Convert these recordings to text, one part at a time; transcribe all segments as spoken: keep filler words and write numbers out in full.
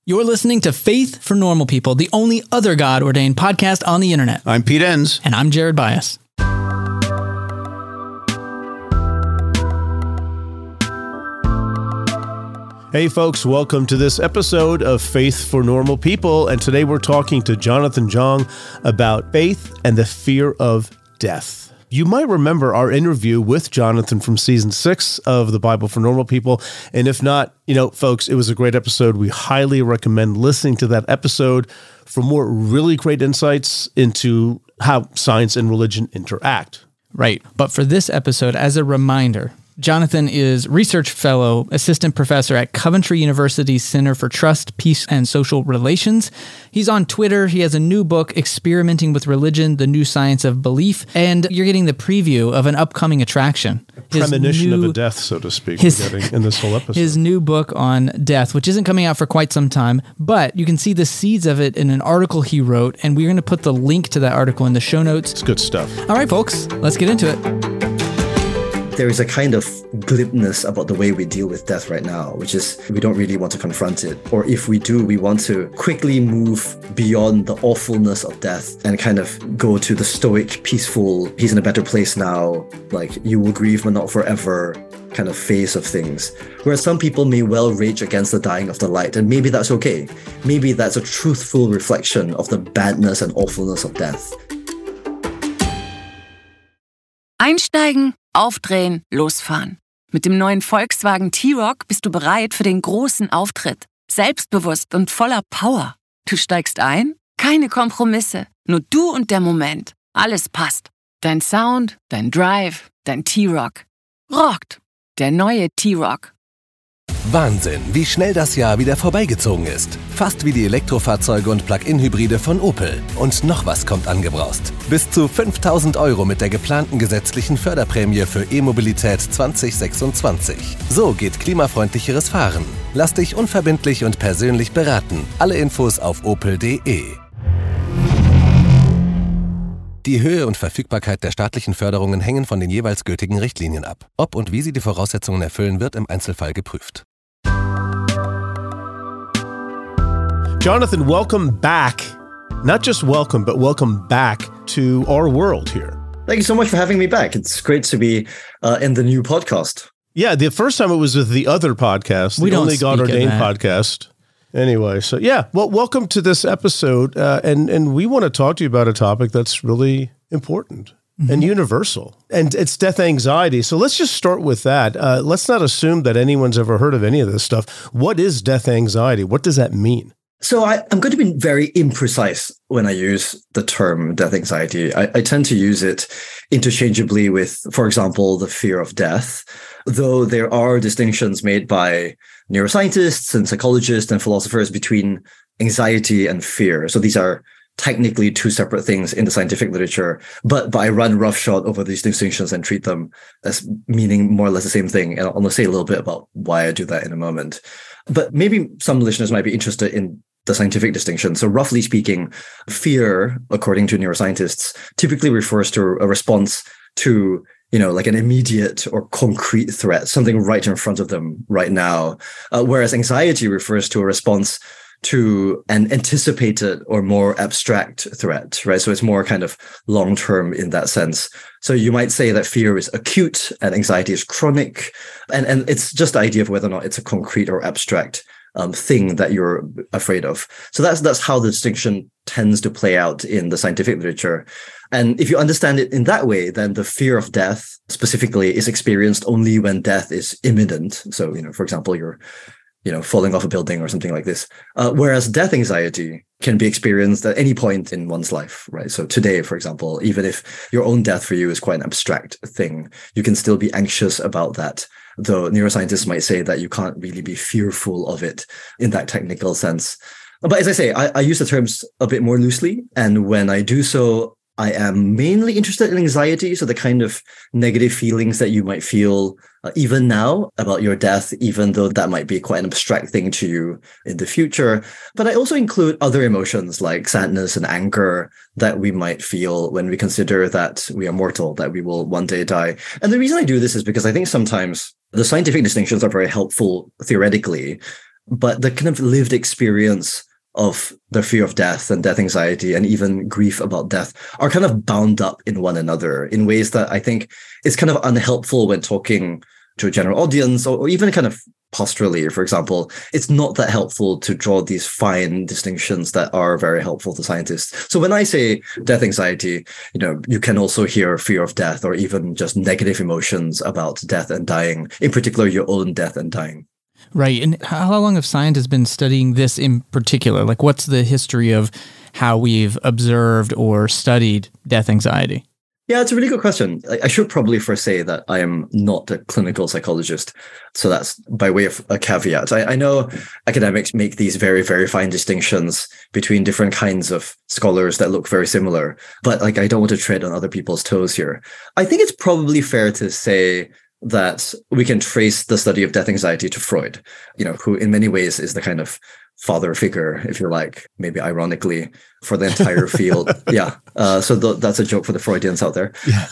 You're listening to Faith for Normal People, the only other God-ordained podcast on the internet. I'm Pete Enns. And I'm Jared Bias. Hey folks, welcome to this episode of Faith for Normal People. And today we're talking to Jonathan Jong about faith and the fear of death. You might remember our interview with Jonathan from season six of the Bible for Normal People. And if not, you know, folks, it was a great episode. We highly recommend listening to that episode for more really great insights into how science and religion interact. Right. But for this episode, as a reminder, Jonathan is research fellow, assistant professor at Coventry University's Center for Trust, Peace, and Social Relations. He's on Twitter. He has a new book, Experimenting with Religion, The New Science of Belief, and you're getting the preview of an upcoming attraction. A premonition new, of a death, so to speak, his, we're getting in this whole episode. His new book on death, which isn't coming out for quite some time, but you can see the seeds of it in an article he wrote, and we're going to put the link to that article in the show notes. It's good stuff. All right, folks, let's get into it. There is a kind of glibness about the way we deal with death right now, which is we don't really want to confront it. Or if we do, we want to quickly move beyond the awfulness of death and kind of go to the stoic, peaceful, he's in a better place now, like you will grieve but not forever kind of phase of things. Whereas some people may well rage against the dying of the light, and maybe that's okay. Maybe that's a truthful reflection of the badness and awfulness of death. Einsteigen, aufdrehen, losfahren. Mit dem neuen Volkswagen T-Roc bist du bereit für den großen Auftritt. Selbstbewusst und voller Power. Du steigst ein, keine Kompromisse. Nur du und der Moment. Alles passt. Dein Sound, dein Drive, dein T-Roc. Rockt. Der neue T-Roc. Wahnsinn, wie schnell das Jahr wieder vorbeigezogen ist. Fast wie die Elektrofahrzeuge und Plug-in-Hybride von Opel. Und noch was kommt angebraust. Bis zu fünftausend Euro mit der geplanten gesetzlichen Förderprämie für E-Mobilität zwanzig sechsundzwanzig. So geht klimafreundlicheres Fahren. Lass dich unverbindlich und persönlich beraten. Alle Infos auf opel punkt de. Die Höhe und Verfügbarkeit der staatlichen Förderungen hängen von den jeweils gültigen Richtlinien ab. Ob und wie sie die Voraussetzungen erfüllen, wird im Einzelfall geprüft. Jonathan, welcome back. Not just welcome, but welcome back to our world here. Thank you so much for having me back. It's great to be uh, in the new podcast. Yeah, the first time it was with the other podcast, we the don't Only God Ordained podcast. Anyway, so yeah, well, welcome to this episode, uh, and and we want to talk to you about a topic that's really important mm-hmm. and universal, and it's death anxiety. So let's just start with that. Uh, let's not assume that anyone's ever heard of any of this stuff. What is death anxiety? What does that mean? So I, I'm going to be very imprecise when I use the term death anxiety. I, I tend to use it interchangeably with, for example, the fear of death, though there are distinctions made by neuroscientists and psychologists and philosophers between anxiety and fear. So these are technically two separate things in the scientific literature, but, but I run roughshod over these distinctions and treat them as meaning more or less the same thing. And I'll say a little bit about why I do that in a moment. But maybe some listeners might be interested in the scientific distinction. So roughly speaking, fear, according to neuroscientists, typically refers to a response to, you know, like an immediate or concrete threat, something right in front of them right now. Uh, whereas anxiety refers to a response to an anticipated or more abstract threat, right? So it's more kind of long-term in that sense. So you might say that fear is acute and anxiety is chronic. And, and it's just the idea of whether or not it's a concrete or abstract um, thing that you're afraid of. So that's that's how the distinction tends to play out in the scientific literature. And if you understand it in that way, then the fear of death specifically is experienced only when death is imminent. So, you know, for example, you're you know, falling off a building or something like this. Uh, whereas death anxiety can be experienced at any point in one's life, right? So today, for example, even if your own death for you is quite an abstract thing, you can still be anxious about that. Though neuroscientists might say that you can't really be fearful of it in that technical sense. But as I say, I, I use the terms a bit more loosely. And when I do so, I am mainly interested in anxiety, so the kind of negative feelings that you might feel uh, even now about your death, even though that might be quite an abstract thing to you in the future. But I also include other emotions like sadness and anger that we might feel when we consider that we are mortal, that we will one day die. And the reason I do this is because I think sometimes the scientific distinctions are very helpful theoretically, but the kind of lived experience of the fear of death and death anxiety and even grief about death are kind of bound up in one another in ways that I think is kind of unhelpful when talking to a general audience, or, or even kind of posturally, for example. It's not that helpful to draw these fine distinctions that are very helpful to scientists. So when I say death anxiety, you know, you can also hear fear of death or even just negative emotions about death and dying, in particular, your own death and dying. Right. And how long have scientists been studying this in particular? Like, what's the history of how we've observed or studied death anxiety? Yeah, it's a really good question. I should probably first say that I am not a clinical psychologist. So that's by way of a caveat. I, I know academics make these very, very fine distinctions between different kinds of scholars that look very similar. But like, I don't want to tread on other people's toes here. I think it's probably fair to say that we can trace the study of death anxiety to Freud, you know, who in many ways is the kind of father figure, if you like, maybe ironically, for the entire field. Yeah. Uh, so th- that's a joke for the Freudians out there. Yeah.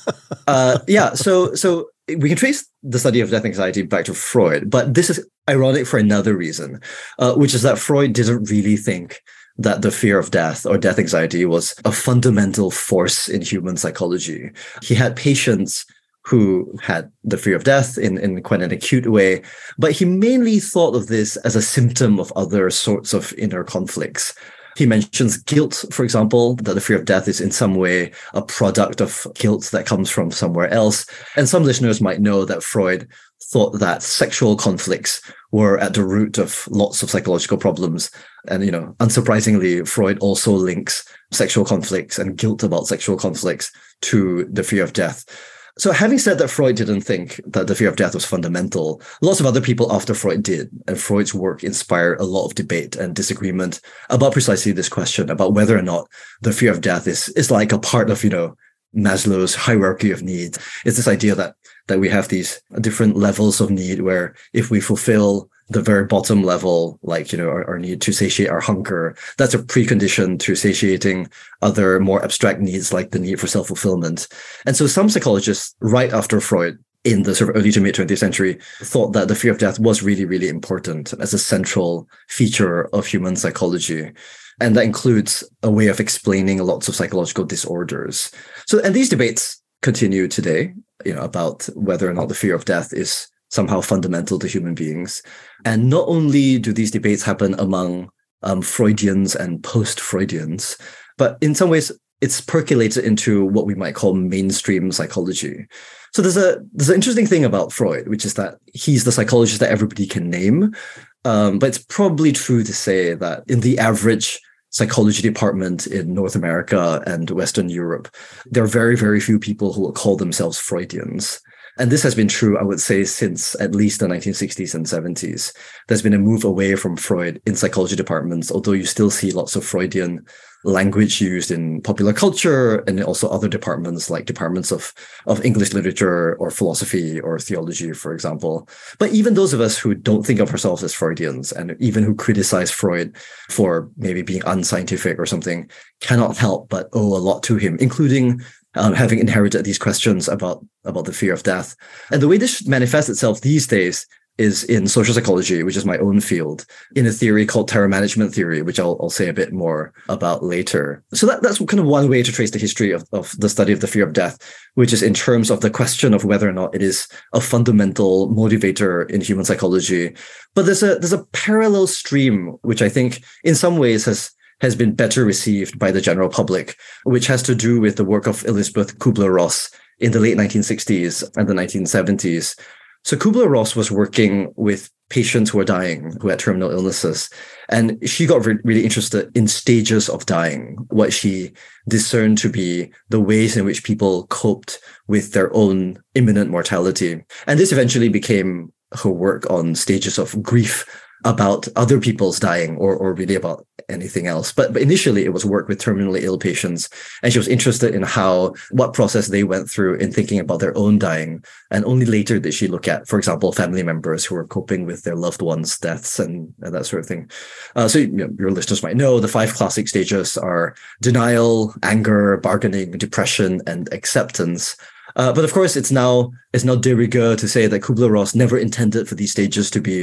uh, yeah. So, so we can trace the study of death anxiety back to Freud, but this is ironic for another reason, uh, which is that Freud didn't really think that the fear of death or death anxiety was a fundamental force in human psychology. He had patients who had the fear of death in, in quite an acute way, but he mainly thought of this as a symptom of other sorts of inner conflicts. He mentions guilt, for example, that the fear of death is in some way a product of guilt that comes from somewhere else. And some listeners might know that Freud thought that sexual conflicts were at the root of lots of psychological problems. And, you know, unsurprisingly, Freud also links sexual conflicts and guilt about sexual conflicts to the fear of death. So having said that Freud didn't think that the fear of death was fundamental, lots of other people after Freud did. And Freud's work inspired a lot of debate and disagreement about precisely this question, about whether or not the fear of death is, is like a part of, you know, Maslow's hierarchy of needs. It's this idea that that we have these different levels of need where if we fulfill the very bottom level, like, you know, our, our need to satiate our hunger, that's a precondition to satiating other more abstract needs like the need for self-fulfillment. And so some psychologists right after Freud in the sort of early to mid twentieth century thought that the fear of death was really, really important as a central feature of human psychology. And that includes a way of explaining lots of psychological disorders. So, and these debates continue today, you know, about whether or not the fear of death is somehow fundamental to human beings. And not only do these debates happen among um, Freudians and post-Freudians, but in some ways it's percolated into what we might call mainstream psychology. So there's a there's an interesting thing about Freud, which is that he's the psychologist that everybody can name. Um, but it's probably true to say that in the average psychology department in North America and Western Europe, there are very, very few people who will call themselves Freudians. And this has been true, I would say, since at least the nineteen sixties and seventies. There's been a move away from Freud in psychology departments, although you still see lots of Freudian language used in popular culture and also other departments like departments of, of English literature or philosophy or theology, for example. But even those of us who don't think of ourselves as Freudians and even who criticize Freud for maybe being unscientific or something cannot help but owe a lot to him, including um, having inherited these questions about, about the fear of death. And the way this manifests itself these days is in social psychology, which is my own field, in a theory called terror management theory, which I'll, I'll say a bit more about later. So that, that's kind of one way to trace the history of, of the study of the fear of death, which is in terms of the question of whether or not it is a fundamental motivator in human psychology. But there's a there's a parallel stream, which I think in some ways has has been better received by the general public, which has to do with the work of Elisabeth Kubler-Ross in the late nineteen sixties and the nineteen seventies. So Kubler-Ross was working with patients who were dying, who had terminal illnesses, and she got re- really interested in stages of dying, what she discerned to be the ways in which people coped with their own imminent mortality. And this eventually became her work on stages of grief about other people's dying, or, or really about anything else. But, but initially it was work with terminally ill patients. And she was interested in how, what process they went through in thinking about their own dying. And only later did she look at, for example, family members who were coping with their loved ones' deaths and, and that sort of thing. Uh, so you know, your listeners might know the five classic stages are denial, anger, bargaining, depression, and acceptance. Uh, but of course, it's now it's now de rigueur to say that Kubler-Ross never intended for these stages to be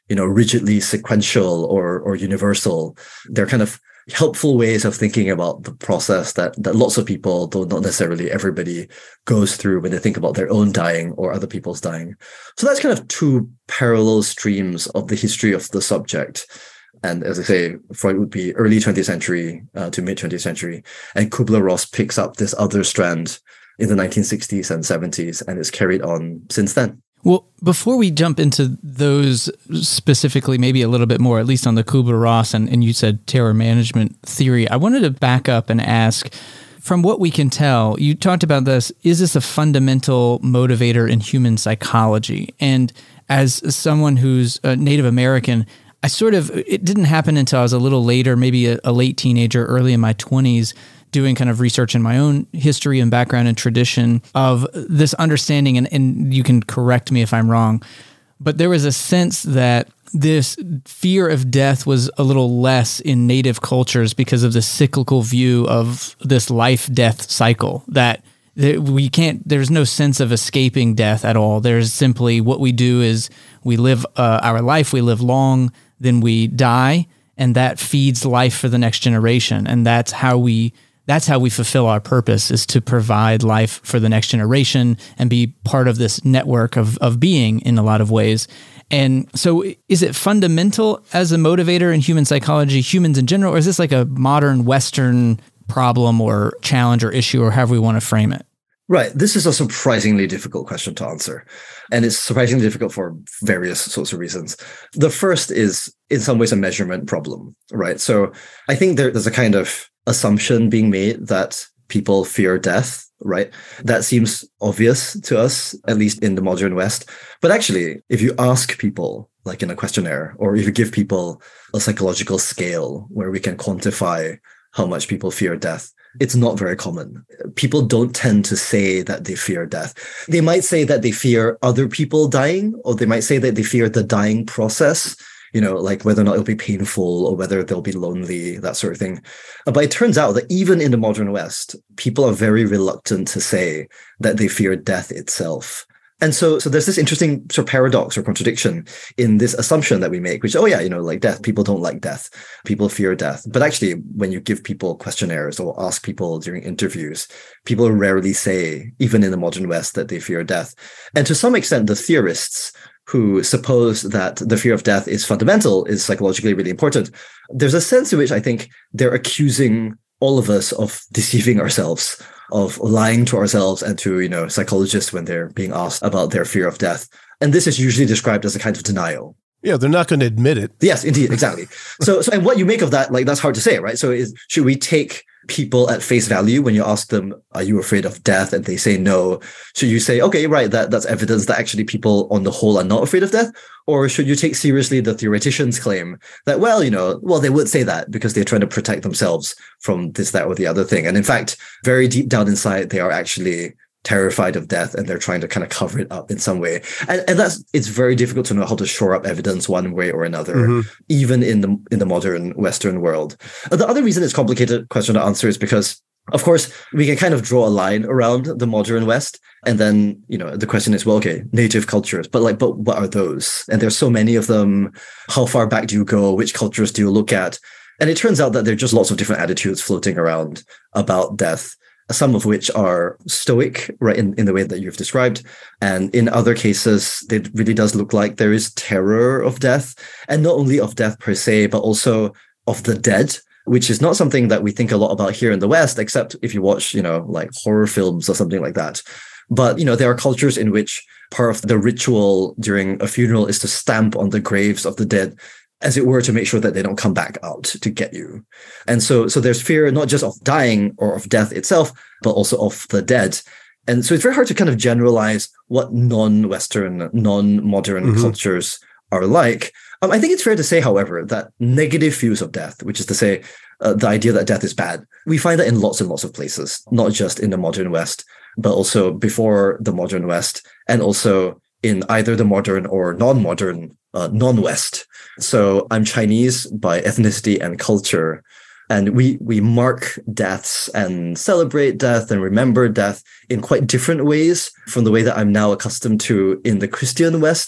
you know, rigidly sequential or or universal. They're kind of helpful ways of thinking about the process that that lots of people, though not necessarily everybody, goes through when they think about their own dying or other people's dying. So that's kind of two parallel streams of the history of the subject. And as I say, Freud would be early twentieth century uh, to mid twentieth century, and Kubler-Ross picks up this other strand in the nineteen sixties and seventies, and it's carried on since then. Well, before we jump into those specifically, maybe a little bit more, at least on the Kubler-Ross and, and you said terror management theory, I wanted to back up and ask, from what we can tell, you talked about this, is this a fundamental motivator in human psychology? And as someone who's a Native American, I sort of, it didn't happen until I was a little later, maybe a, a late teenager, early in my twenties, doing kind of research in my own history and background and tradition of this understanding, and, and you can correct me if I'm wrong, but there was a sense that this fear of death was a little less in Native cultures because of the cyclical view of this life-death cycle, that we can't, there's no sense of escaping death at all. There's simply what we do is we live uh, our life, we live long, then we die, and that feeds life for the next generation. And that's how we that's how we fulfill our purpose, is to provide life for the next generation and be part of this network of of being in a lot of ways. And so is it fundamental as a motivator in human psychology, humans in general, or is this like a modern Western problem or challenge or issue, or however we want to frame it? Right. This is a surprisingly difficult question to answer. And it's surprisingly difficult for various sorts of reasons. The first is, in some ways, a measurement problem, right? So I think there, there's a kind of assumption being made that people fear death, right? That seems obvious to us, at least in the modern West. But actually, if you ask people, like in a questionnaire, or if you give people a psychological scale where we can quantify how much people fear death, it's not very common. People don't tend to say that they fear death. They might say that they fear other people dying, or they might say that they fear the dying process, you know, like whether or not it'll be painful or whether they'll be lonely, that sort of thing. But it turns out that even in the modern West, people are very reluctant to say that they fear death itself. And so, so there's this interesting sort of paradox or contradiction in this assumption that we make, which, oh yeah, you know, like death, people don't like death, people fear death. But actually, when you give people questionnaires or ask people during interviews, people rarely say, even in the modern West, that they fear death. And to some extent, the theorists who suppose that the fear of death is fundamental, is psychologically really important, there's a sense in which I think they're accusing all of us of deceiving ourselves, of lying to ourselves and to, you know, psychologists when they're being asked about their fear of death. And this is usually described as a kind of denial. Yeah, they're not going to admit it. Yes, indeed, exactly. so, so, and what you make of that, like, that's hard to say, right? So is, should we take people at face value when you ask them, are you afraid of death? And they say no. Should you say, okay, right, that, that's evidence that actually people on the whole are not afraid of death? Or should you take seriously the theoretician's claim that, well, you know, well, they would say that because they're trying to protect themselves from this, that, or the other thing. And in fact, very deep down inside, they are actually terrified of death and they're trying to kind of cover it up in some way. And, and that's, it's very difficult to know how to shore up evidence one way or another, mm-hmm. even in the in the modern Western world. The other reason it's a complicated question to answer is because, of course, we can kind of draw a line around the modern West. And then, you know, the question is, well, okay, native cultures, but like, but what are those? And there's so many of them. How far back do you go? Which cultures do you look at? And it turns out that there are just lots of different attitudes floating around about death, some of which are stoic, right, in, in the way that you've described. And in other cases, it really does look like there is terror of death, and not only of death per se, but also of the dead, which is not something that we think a lot about here in the West, except if you watch, you know, like horror films or something like that. But, you know, there are cultures in which part of the ritual during a funeral is to stamp on the graves of the dead, as it were, to make sure that they don't come back out to get you. And so, so there's fear not just of dying or of death itself, but also of the dead. And so it's very hard to kind of generalize what non-Western, non-modern mm-hmm. cultures are like. Um, I think it's fair to say, however, that negative views of death, which is to say uh, the idea that death is bad, we find that in lots and lots of places, not just in the modern West, but also before the modern West, and also in either the modern or non-modern uh, non-West. So I'm Chinese by ethnicity and culture, and we we mark deaths and celebrate death and remember death in quite different ways from the way that I'm now accustomed to in the Christian West.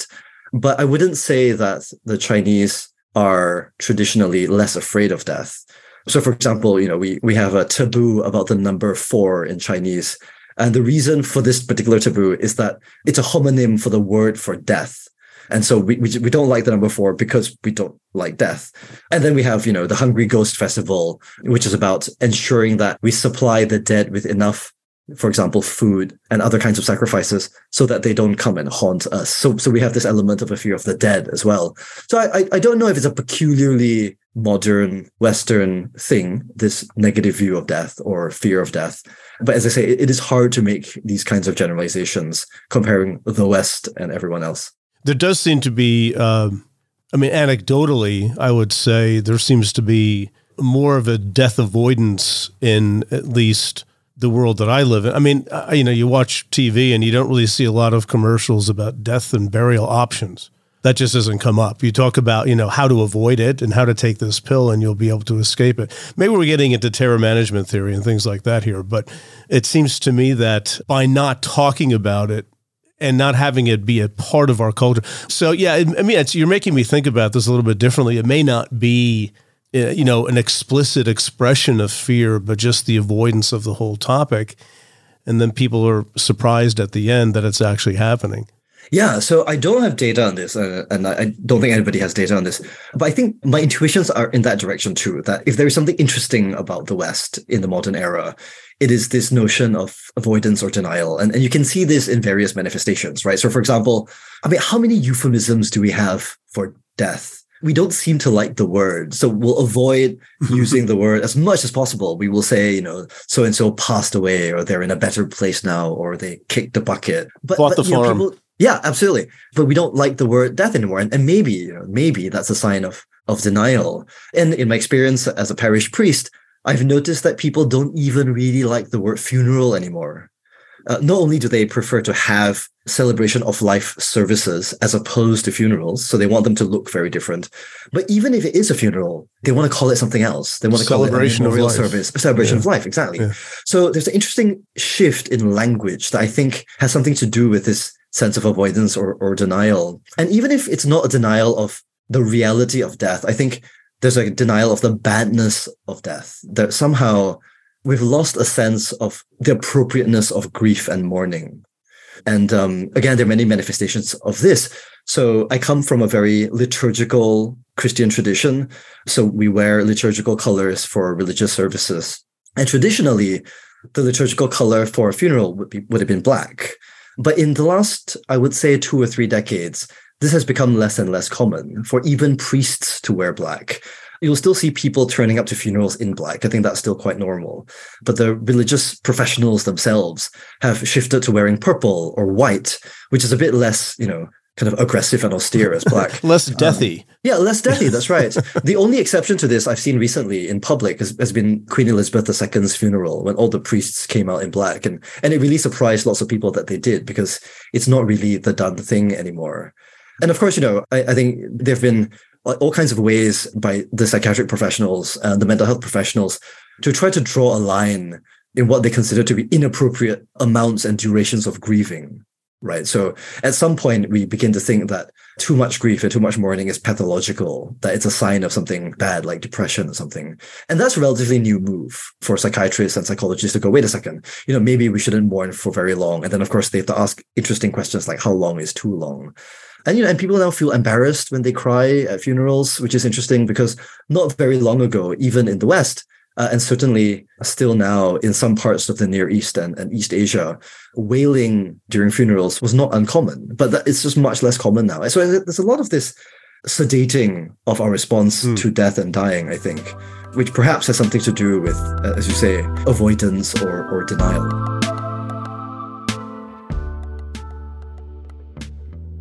But I wouldn't say that the Chinese are traditionally less afraid of death. So, for example, you know, we, we have a taboo about the number four in Chinese. And the reason for this particular taboo is that it's a homonym for the word for death. And so we, we we don't like the number four because we don't like death. And then we have, you know, the Hungry Ghost Festival, which is about ensuring that we supply the dead with enough, for example, food and other kinds of sacrifices so that they don't come and haunt us. So so we have this element of a fear of the dead as well. So I I don't know if it's a peculiarly modern Western thing, this negative view of death or fear of death. But as I say, it is hard to make these kinds of generalizations comparing the West and everyone else. There does seem to be, uh, I mean, anecdotally, I would say there seems to be more of a death avoidance in at least the world that I live in. I mean, uh, you know, you watch T V and you don't really see a lot of commercials about death and burial options. That just doesn't come up. You talk about, you know, how to avoid it and how to take this pill and you'll be able to escape it. Maybe we're getting into terror management theory and things like that here, but it seems to me that by not talking about it, and not having it be a part of our culture. So, yeah, I mean, it's, you're making me think about this a little bit differently. It may not be, you know, an explicit expression of fear, but just the avoidance of the whole topic. And then people are surprised at the end that it's actually happening. Yeah, so I don't have data on this, uh, and I don't think anybody has data on this. But I think my intuitions are in that direction too, that if there is something interesting about the West in the modern era, it is this notion of avoidance or denial. And, and you can see this in various manifestations, right? So for example, I mean, how many euphemisms do we have for death? We don't seem to like the word. So we'll avoid using the word as much as possible. We will say, you know, so-and-so passed away, or they're in a better place now, or they kicked the bucket. But, Bought but, the you know, farm. people, yeah, absolutely. But we don't like the word death anymore. And, and maybe, you know, maybe that's a sign of, of denial. And in my experience as a parish priest, I've noticed that people don't even really like the word funeral anymore. Uh, not only do they prefer to have celebration of life services as opposed to funerals, so they want them to look very different, but even if it is a funeral, they want to call it something else. They want to call it a memorial service, a celebration yeah. of life, exactly. Yeah. So there's an interesting shift in language that I think has something to do with this sense of avoidance or, or denial. And even if it's not a denial of the reality of death, I think there's a denial of the badness of death, that somehow we've lost a sense of the appropriateness of grief and mourning. And um, again, there are many manifestations of this. So I come from a very liturgical Christian tradition. So we wear liturgical colors for religious services. And traditionally, the liturgical color for a funeral would be would have been black. But in the last, I would say, two or three decades, this has become less and less common for even priests to wear black. You'll still see people turning up to funerals in black. I think that's still quite normal. But the religious professionals themselves have shifted to wearing purple or white, which is a bit less, you know, kind of aggressive and austere as black. Less deathy. Um, yeah, less deathy. That's right. The only exception to this I've seen recently in public has, has been Queen Elizabeth the Second's funeral, when all the priests came out in black. And, and it really surprised lots of people that they did, because it's not really the done thing anymore. And of course, you know, I, I think there have been all kinds of ways by the psychiatric professionals and the mental health professionals to try to draw a line in what they consider to be inappropriate amounts and durations of grieving, right? So at some point, we begin to think that too much grief and too much mourning is pathological, that it's a sign of something bad, like depression or something. And that's a relatively new move for psychiatrists and psychologists to go, wait a second, you know, maybe we shouldn't mourn for very long. And then, of course, they have to ask interesting questions like, how long is too long? And, you know, and people now feel embarrassed when they cry at funerals, which is interesting because not very long ago, even in the West, uh, and certainly still now in some parts of the Near East and, and East Asia, wailing during funerals was not uncommon, but that, it's just much less common now. So there's a lot of this sedating of our response mm. to death and dying, I think, which perhaps has something to do with, uh, as you say, avoidance or, or denial.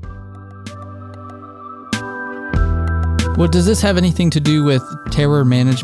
Well, does this have anything to do with terror management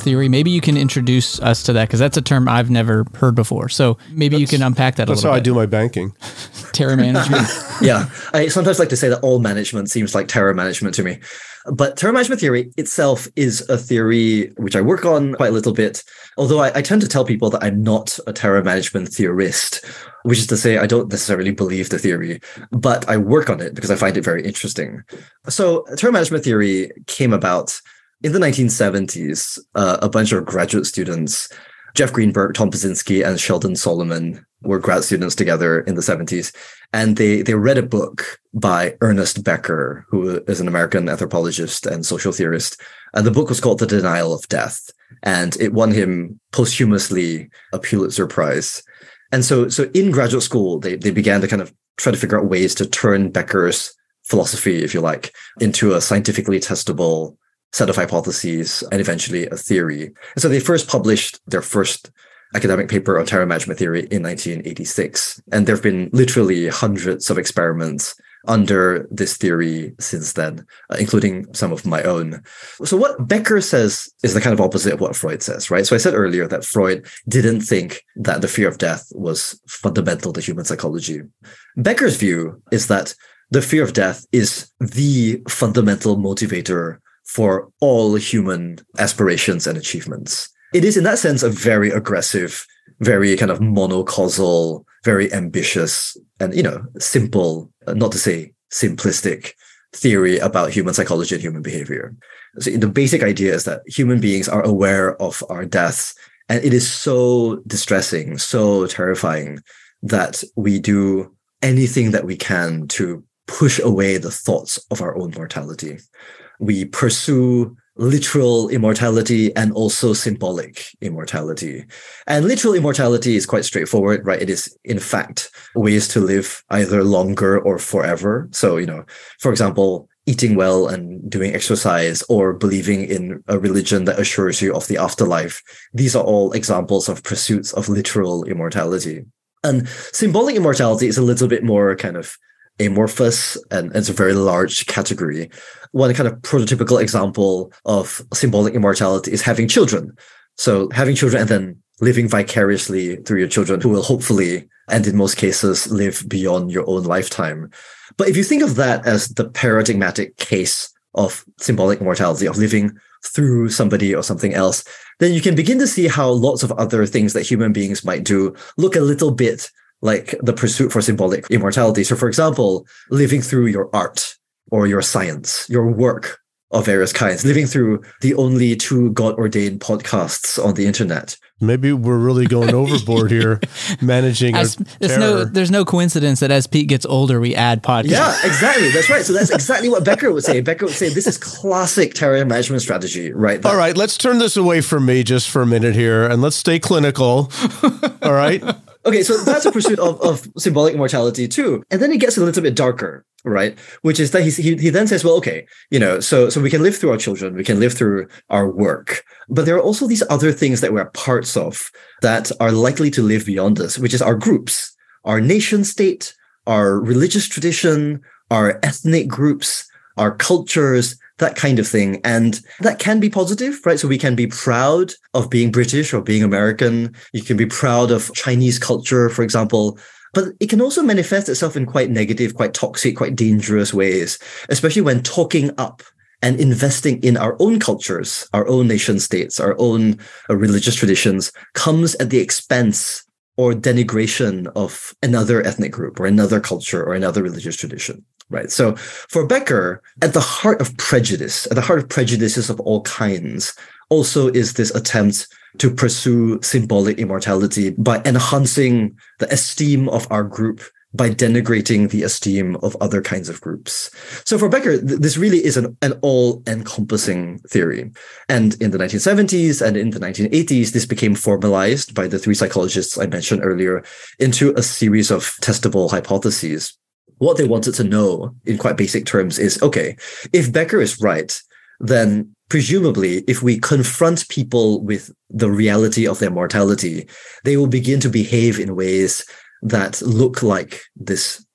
theory? Maybe you can introduce us to that, because that's a term I've never heard before. So maybe that's, you can unpack that a little bit. That's how I do my banking. Terror management. Yeah. I sometimes like to say that all management seems like terror management to me. But terror management theory itself is a theory which I work on quite a little bit, although I, I tend to tell people that I'm not a terror management theorist, which is to say I don't necessarily believe the theory, but I work on it because I find it very interesting. So terror management theory came about in the nineteen seventies. Uh, a bunch of graduate students, Jeff Greenberg, Tom Pyszczynski, and Sheldon Solomon, were grad students together in the seventies. And they they read a book by Ernest Becker, who is an American anthropologist and social theorist. And the book was called The Denial of Death. And it won him posthumously a Pulitzer Prize. And so, so in graduate school, they, they began to kind of try to figure out ways to turn Becker's philosophy, if you like, into a scientifically testable set of hypotheses and eventually a theory. And so they first published their first academic paper on terror management theory in nineteen eighty-six. And there have been literally hundreds of experiments under this theory since then, uh, including some of my own. So what Becker says is the kind of opposite of what Freud says, right? So I said earlier that Freud didn't think that the fear of death was fundamental to human psychology. Becker's view is that the fear of death is the fundamental motivator for all human aspirations and achievements. It is, in that sense, a very aggressive, very kind of monocausal, very ambitious, and, you know, simple, not to say simplistic, theory about human psychology and human behavior. So the basic idea is that human beings are aware of our deaths, and it is so distressing, so terrifying that we do anything that we can to push away the thoughts of our own mortality. We pursue literal immortality and also symbolic immortality. And literal immortality is quite straightforward, right? It is, in fact, ways to live either longer or forever. So, you know, for example, eating well and doing exercise, or believing in a religion that assures you of the afterlife. These are all examples of pursuits of literal immortality. And symbolic immortality is a little bit more kind of amorphous, and it's a very large category. One kind of prototypical example of symbolic immortality is having children. So having children and then living vicariously through your children, who will hopefully, and in most cases, live beyond your own lifetime. But if you think of that as the paradigmatic case of symbolic immortality, of living through somebody or something else, then you can begin to see how lots of other things that human beings might do look a little bit like the pursuit for symbolic immortality. So, for example, living through your art or your science, your work of various kinds, living through the only two God-ordained podcasts on the internet. Maybe we're really going overboard here, managing as, our there's terror. no There's no coincidence that as Pete gets older, we add podcasts. Yeah, exactly. That's right. So that's exactly what Becker would say. Becker would say this is classic terror management strategy, right? That, all right, let's turn this away from me just for a minute here, and let's stay clinical. All right? Okay, so that's a pursuit of, of symbolic immortality too. And then it gets a little bit darker, right? Which is that he, he he then says, well, okay, you know, so so we can live through our children, we can live through our work, but there are also these other things that we're parts of that are likely to live beyond us, which is our groups, our nation state, our religious tradition, our ethnic groups, our cultures, that kind of thing. And that can be positive, right? So we can be proud of being British or being American. You can be proud of Chinese culture, for example. But it can also manifest itself in quite negative, quite toxic, quite dangerous ways, especially when talking up and investing in our own cultures, our own nation states, our own uh, religious traditions comes at the expense or denigration of another ethnic group or another culture or another religious tradition. Right. So for Becker, at the heart of prejudice, at the heart of prejudices of all kinds, also is this attempt to pursue symbolic immortality by enhancing the esteem of our group, by denigrating the esteem of other kinds of groups. So for Becker, th- this really is an, an all-encompassing theory. And in the nineteen seventies and in the nineteen eighties, this became formalized by the three psychologists I mentioned earlier into a series of testable hypotheses. What they wanted to know in quite basic terms is, okay, if Becker is right, then presumably if we confront people with the reality of their mortality, they will begin to behave in ways that look like this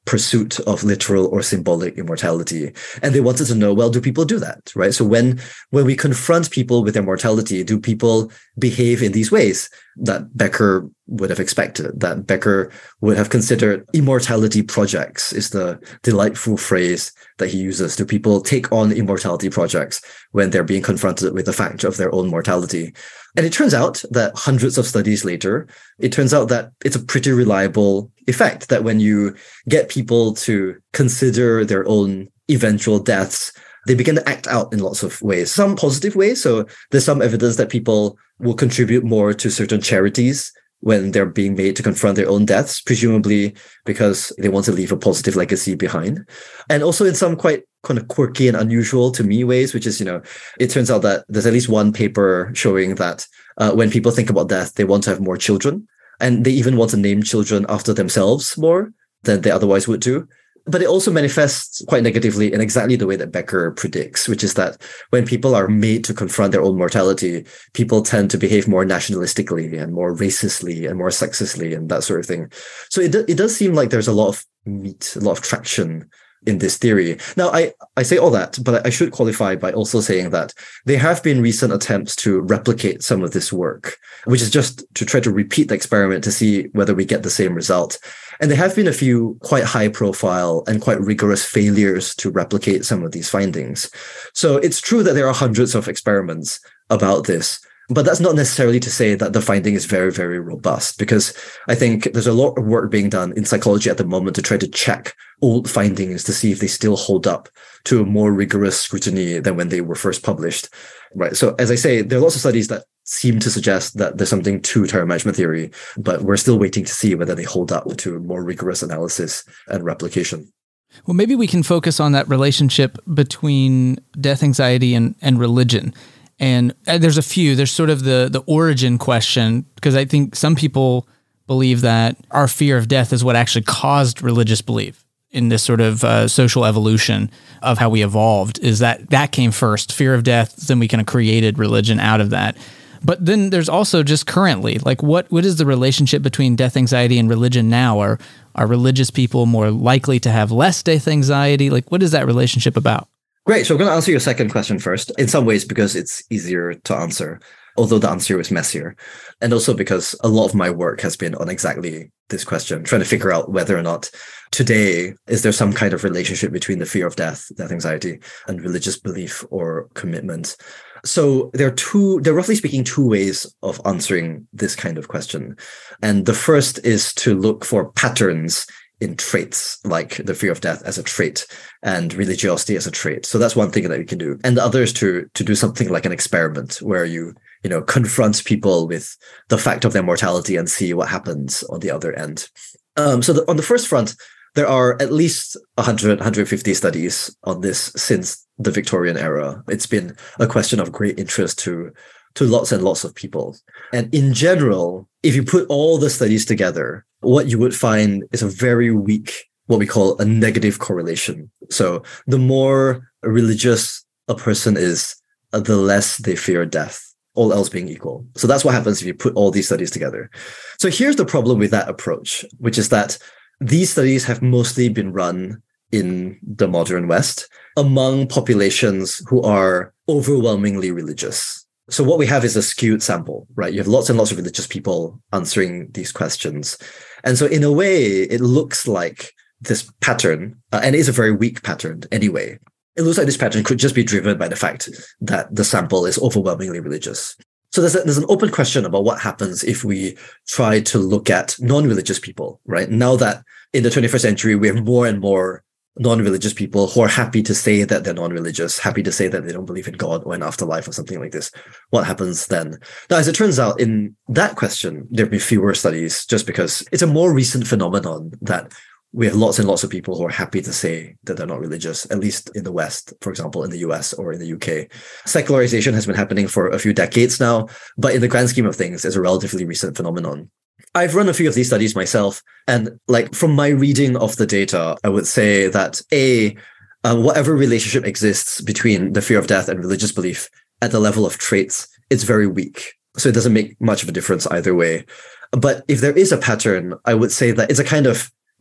pursuit of literal or symbolic immortality. And they wanted to know, well, do people do that, right? So when, when we confront people with their mortality, do people behave in these ways that Becker would have expected, that Becker would have considered immortality projects is the delightful phrase that he uses. Do people take on immortality projects when they're being confronted with the fact of their own mortality? And it turns out that hundreds of studies later, it turns out that it's a pretty reliable effect, that when you get people to consider their own eventual deaths, they begin to act out in lots of ways, some positive ways. So there's some evidence that people will contribute more to certain charities when they're being made to confront their own deaths, presumably because they want to leave a positive legacy behind. And also in some quite kind of quirky and unusual to me ways, which is, you know, it turns out that there's at least one paper showing that uh, when people think about death, they want to have more children. And they even want to name children after themselves more than they otherwise would do. But it also manifests quite negatively in exactly the way that Becker predicts, which is that when people are made to confront their own mortality, people tend to behave more nationalistically and more racistly and more sexistly and that sort of thing. So it, it does seem like there's a lot of meat, a lot of traction in this theory. Now, I, I say all that, but I should qualify by also saying that there have been recent attempts to replicate some of this work, which is just to try to repeat the experiment to see whether we get the same result. And there have been a few quite high profile and quite rigorous failures to replicate some of these findings. So it's true that there are hundreds of experiments about this, but that's not necessarily to say that the finding is very, very robust, because I think there's a lot of work being done in psychology at the moment to try to check old findings to see if they still hold up to a more rigorous scrutiny than when they were first published. Right. So as I say, there are lots of studies that seem to suggest that there's something to terror management theory, but we're still waiting to see whether they hold up to more rigorous analysis and replication. Well, maybe we can focus on that relationship between death anxiety and, and religion. And there's a few. There's sort of the, the origin question, because I think some people believe that our fear of death is what actually caused religious belief in this sort of uh, social evolution of how we evolved, is that that came first, fear of death, then we kind of created religion out of that. But then there's also just currently, like what what is the relationship between death anxiety and religion now? Are, are religious people more likely to have less death anxiety? Like, what is that relationship about? Great. So I'm going to answer your second question first, in some ways because it's easier to answer, although the answer is messier. And also because a lot of my work has been on exactly this question, trying to figure out whether or not today, is there some kind of relationship between the fear of death, death anxiety, and religious belief or commitment? So there are two, there are roughly speaking, two ways of answering this kind of question. And the first is to look for patterns in traits, like the fear of death as a trait and religiosity as a trait. So that's one thing that we can do. And the other is to to do something like an experiment where you, you know, confront people with the fact of their mortality and see what happens on the other end. Um, so the, on the first front, there are at least one hundred, one hundred fifty studies on this since the Victorian era. It's been a question of great interest to to lots and lots of people. And in general, if you put all the studies together, what you would find is a very weak, what we call a negative correlation. So the more religious a person is, the less they fear death, all else being equal. So that's what happens if you put all these studies together. So here's the problem with that approach, which is that these studies have mostly been run in the modern West among populations who are overwhelmingly religious. So what we have is a skewed sample, right? You have lots and lots of religious people answering these questions. And so in a way, it looks like this pattern, uh, and it is a very weak pattern anyway. It looks like this pattern could just be driven by the fact that the sample is overwhelmingly religious. So there's, a, there's an open question about what happens if we try to look at non-religious people, right? Now that in the twenty-first century, we have more and more non-religious people who are happy to say that they're non-religious, happy to say that they don't believe in God or an afterlife or something like this. What happens then? Now, as it turns out, in that question, there have been fewer studies just because it's a more recent phenomenon that we have lots and lots of people who are happy to say that they're not religious, at least in the West, for example, in the U S or in the U K. Secularization has been happening for a few decades now, but in the grand scheme of things, it's a relatively recent phenomenon. I've run a few of these studies myself, and like from my reading of the data, I would say that A, uh, whatever relationship exists between the fear of death and religious belief at the level of traits, it's very weak. So it doesn't make much of a difference either way. But if there is a pattern, I would say that it's a kind of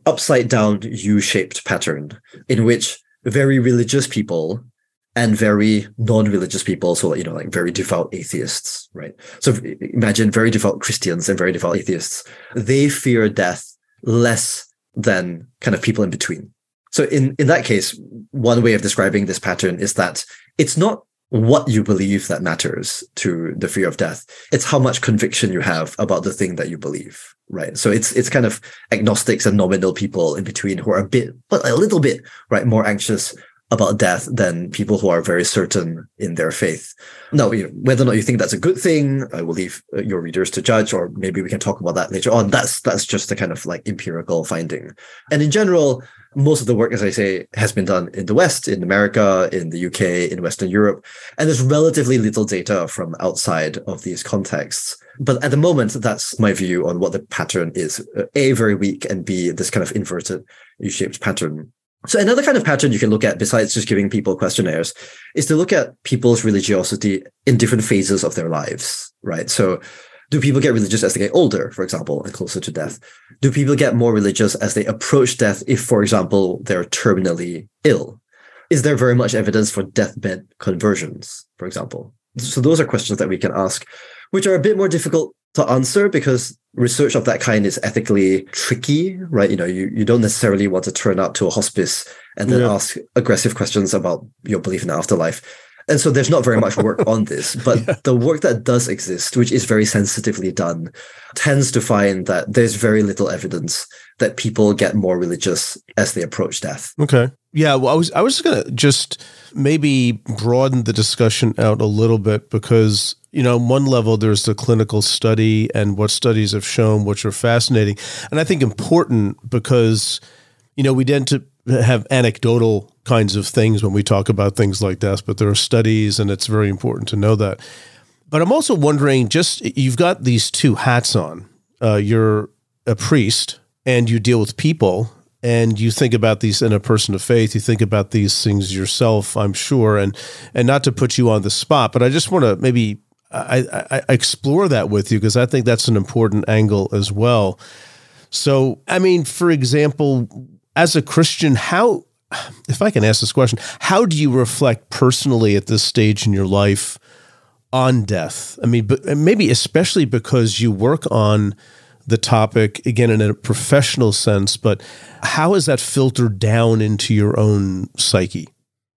upside down U-shaped pattern in which very religious people and very non-religious people, so, you know, like very devout atheists, right? So imagine very devout Christians and very devout atheists. They fear death less than kind of people in between. So in, in that case, one way of describing this pattern is that it's not what you believe that matters to the fear of death. It's how much conviction you have about the thing that you believe, right? So it's it's kind of agnostics and nominal people in between who are a bit, but a little bit, right, more anxious about death than people who are very certain in their faith. Now, you know, whether or not you think that's a good thing, I will leave your readers to judge, or maybe we can talk about that later on. That's that's just a kind of like empirical finding. And in general, most of the work, as I say, has been done in the West, in America, in the U K, in Western Europe, and there's relatively little data from outside of these contexts. But at the moment, that's my view on what the pattern is. A, very weak, and B, this kind of inverted U-shaped pattern. So another kind of pattern you can look at, besides just giving people questionnaires, is to look at people's religiosity in different phases of their lives, right? So do people get religious as they get older, for example, and closer to death? Do people get more religious as they approach death if, for example, they're terminally ill? Is there very much evidence for deathbed conversions, for example? So those are questions that we can ask, which are a bit more difficult to answer because research of that kind is ethically tricky, right? You know, you, you don't necessarily want to turn up to a hospice and then yeah. ask aggressive questions about your belief in the afterlife. And so there's not very much work on this, but yeah. the work that does exist, which is very sensitively done, tends to find that there's very little evidence that people get more religious as they approach death. Okay. Yeah, well, I was I was going to just maybe broaden the discussion out a little bit because, you know, on one level, there's the clinical study and what studies have shown, which are fascinating. And I think important because, you know, we tend to have anecdotal kinds of things when we talk about things like death, but there are studies and it's very important to know that. But I'm also wondering, just you've got these two hats on. Uh, you're a priest and you deal with people. And you think about these in a person of faith, you think about these things yourself, I'm sure, and and not to put you on the spot, but I just want to maybe I, I, I explore that with you because I think that's an important angle as well. So, I mean, for example, as a Christian, how, if I can ask this question, how do you reflect personally at this stage in your life on death? I mean, but maybe especially because you work on the topic, again, in a professional sense, but how is that filtered down into your own psyche?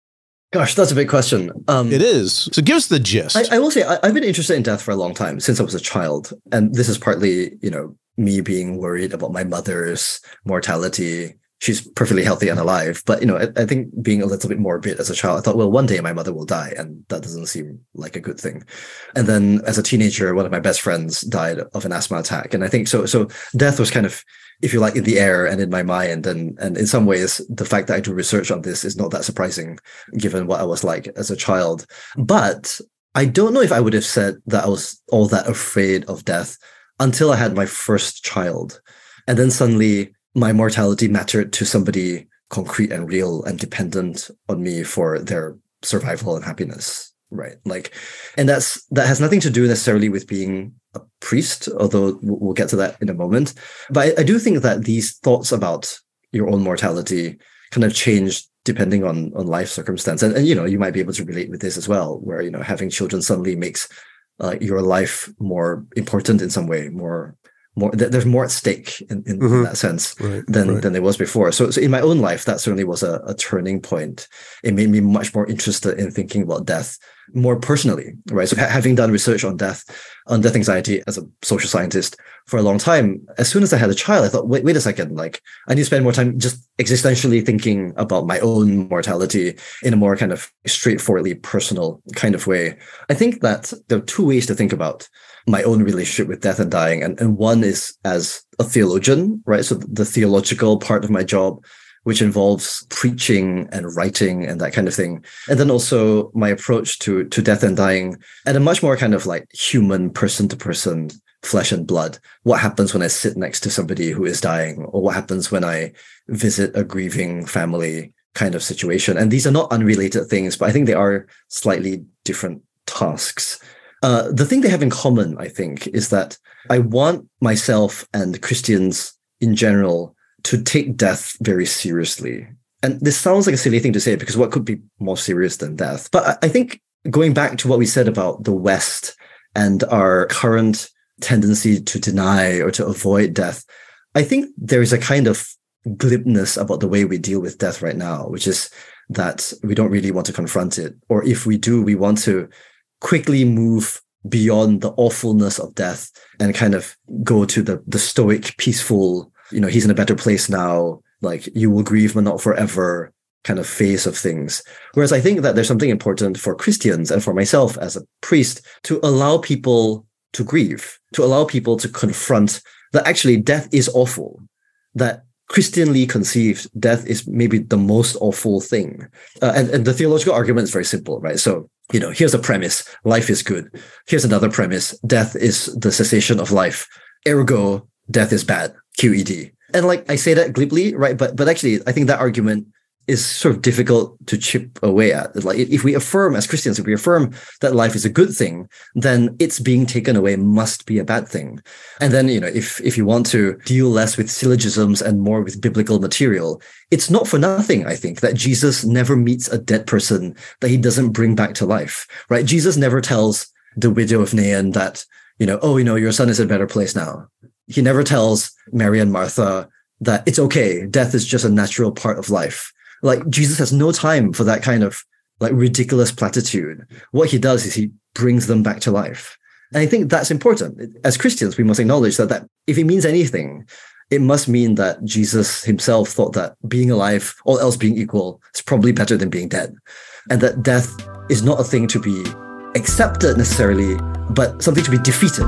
Gosh, that's a big question. Um, it is. So give us the gist. I, I will say I, I've been interested in death for a long time, since I was a child. And this is partly, you know, me being worried about my mother's mortality. She's perfectly healthy and alive. But, you know, I, I think being a little bit morbid as a child, I thought, well, one day my mother will die. And that doesn't seem like a good thing. And then as a teenager, one of my best friends died of an asthma attack. And I think so, so death was kind of, if you like, in the air and in my mind. And, and in some ways, the fact that I do research on this is not that surprising, given what I was like as a child. But I don't know if I would have said that I was all that afraid of death until I had my first child. And then suddenly my mortality mattered to somebody concrete and real and dependent on me for their survival and happiness, right? Like, and that's, that has nothing to do necessarily with being a priest, although we'll get to that in a moment. But I, I do think that these thoughts about your own mortality kind of change depending on, on life circumstance. And, and, you know, you might be able to relate with this as well, where, you know, having children suddenly makes uh, your life more important in some way, more More, there's more at stake in, in, mm-hmm. in that sense right, than right. than there was before. So, so in my own life, that certainly was a, a turning point. It made me much more interested in thinking about death more personally, right? So ha- having done research on death, on death anxiety as a social scientist for a long time, as soon as I had a child, I thought, wait, wait a second, like I need to spend more time just existentially thinking about my own mortality in a more kind of straightforwardly personal kind of way. I think that there are two ways to think about my own relationship with death and dying. And, and one is as a theologian, right? So the theological part of my job, which involves preaching and writing and that kind of thing. And then also my approach to, to death and dying at a much more kind of like human person to person, flesh and blood. What happens when I sit next to somebody who is dying, or what happens when I visit a grieving family kind of situation. And these are not unrelated things, but I think they are slightly different tasks. Uh, the thing they have in common, I think, is that I want myself and Christians in general to take death very seriously. And this sounds like a silly thing to say, because what could be more serious than death? But I think going back to what we said about the West and our current tendency to deny or to avoid death, I think there is a kind of glibness about the way we deal with death right now, which is that we don't really want to confront it. Or if we do, we want to quickly move beyond the awfulness of death and kind of go to the, the stoic, peaceful, you know, he's in a better place now, like you will grieve but not forever kind of phase of things. Whereas I think that there's something important for Christians and for myself as a priest to allow people to grieve, to allow people to confront that actually death is awful, that Christianly conceived death is maybe the most awful thing. Uh, and, and the theological argument is very simple, right? So, you know, here's a premise, life is good. Here's another premise, death is the cessation of life. Ergo, death is bad, Q E D. And like I say that glibly, right? But but actually, I think that argument is sort of difficult to chip away at. Like if we affirm as Christians, if we affirm that life is a good thing, then its being taken away must be a bad thing. And then, you know, if if you want to deal less with syllogisms and more with biblical material, it's not for nothing, I think, that Jesus never meets a dead person that he doesn't bring back to life, right? Jesus never tells the widow of Nain that, you know, oh, you know, your son is in a better place now. He never tells Mary and Martha that it's okay, death is just a natural part of life. Like Jesus has no time for that kind of like ridiculous platitude. What he does is he brings them back to life. And I think that's important. As Christians, we must acknowledge that, that if it means anything, it must mean that Jesus himself thought that being alive, all else being equal, is probably better than being dead. And that death is not a thing to be accepted necessarily, but something to be defeated.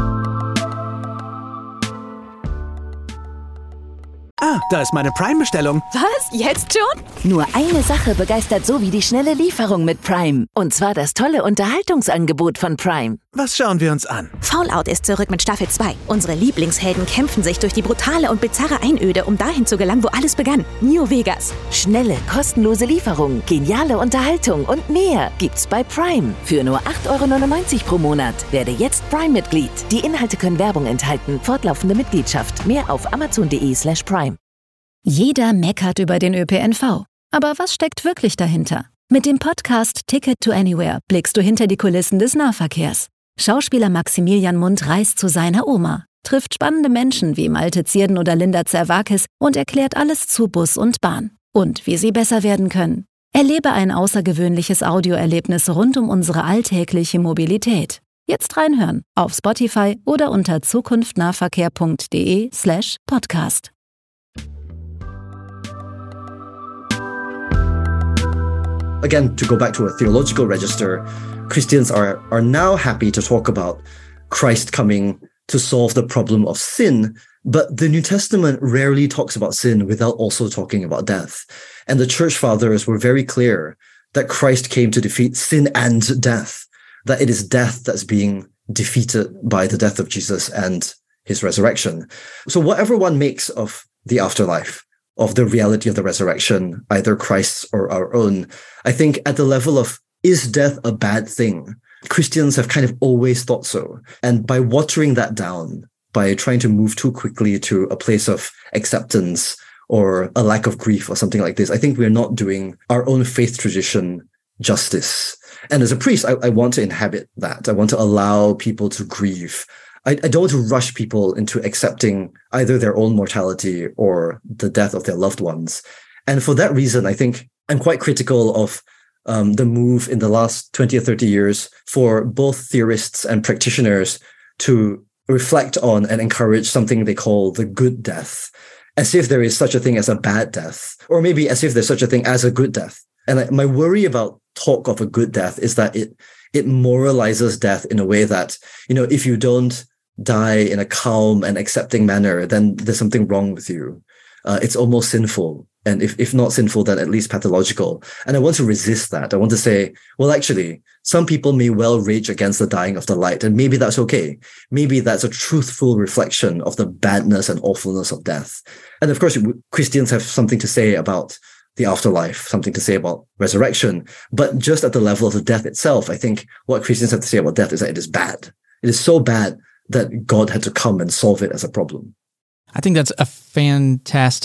Ah, da ist meine Prime-Bestellung. Was? Jetzt schon? Nur eine Sache begeistert so wie die schnelle Lieferung mit Prime. Und zwar das tolle Unterhaltungsangebot von Prime. Was schauen wir uns an? Fallout ist zurück mit Staffel zwei. Unsere Lieblingshelden kämpfen sich durch die brutale und bizarre Einöde, um dahin zu gelangen, wo alles begann. New Vegas. Schnelle, kostenlose Lieferung, geniale Unterhaltung und mehr gibt's bei Prime. Für nur acht Euro neunundneunzig pro Monat. Werde jetzt Prime-Mitglied. Die Inhalte können Werbung enthalten. Fortlaufende Mitgliedschaft. Mehr auf amazon.de slash prime. Jeder meckert über den Ö P N V. Aber was steckt wirklich dahinter? Mit dem Podcast Ticket to Anywhere blickst du hinter die Kulissen des Nahverkehrs. Schauspieler Maximilian Mund reist zu seiner Oma, trifft spannende Menschen wie Malte Zierden oder Linda Zerwakis und erklärt alles zu Bus und Bahn. Und wie sie besser werden können. Erlebe ein außergewöhnliches Audioerlebnis rund um unsere alltägliche Mobilität. Jetzt reinhören auf Spotify oder unter zukunftnahverkehr.de slash podcast. Again, to go back to a theological register, Christians are, are now happy to talk about Christ coming to solve the problem of sin, but the New Testament rarely talks about sin without also talking about death. And the church fathers were very clear that Christ came to defeat sin and death, that it is death that's being defeated by the death of Jesus and his resurrection. So whatever one makes of the afterlife, of the reality of the resurrection, either Christ's or our own, I think at the level of, is death a bad thing? Christians have kind of always thought so. And by watering that down, by trying to move too quickly to a place of acceptance or a lack of grief or something like this, I think we're not doing our own faith tradition justice. And as a priest, I, I want to inhabit that. I want to allow people to grieve. I, I don't want to rush people into accepting either their own mortality or the death of their loved ones. And for that reason, I think I'm quite critical of um, the move in the last twenty or thirty years for both theorists and practitioners to reflect on and encourage something they call the good death, as if there is such a thing as a bad death, or maybe as if there's such a thing as a good death. And I, my worry about talk of a good death is that it it moralizes death in a way that, you know, if you don't die in a calm and accepting manner, then there's something wrong with you. Uh, it's almost sinful. And if, if not sinful, then at least pathological. And I want to resist that. I want to say, well, actually, some people may well rage against the dying of the light, and maybe that's okay. Maybe that's a truthful reflection of the badness and awfulness of death. And of course, Christians have something to say about the afterlife, something to say about resurrection. But just at the level of the death itself, I think what Christians have to say about death is that it is bad. It is so bad that God had to come and solve it as a problem. I think that's a fantastic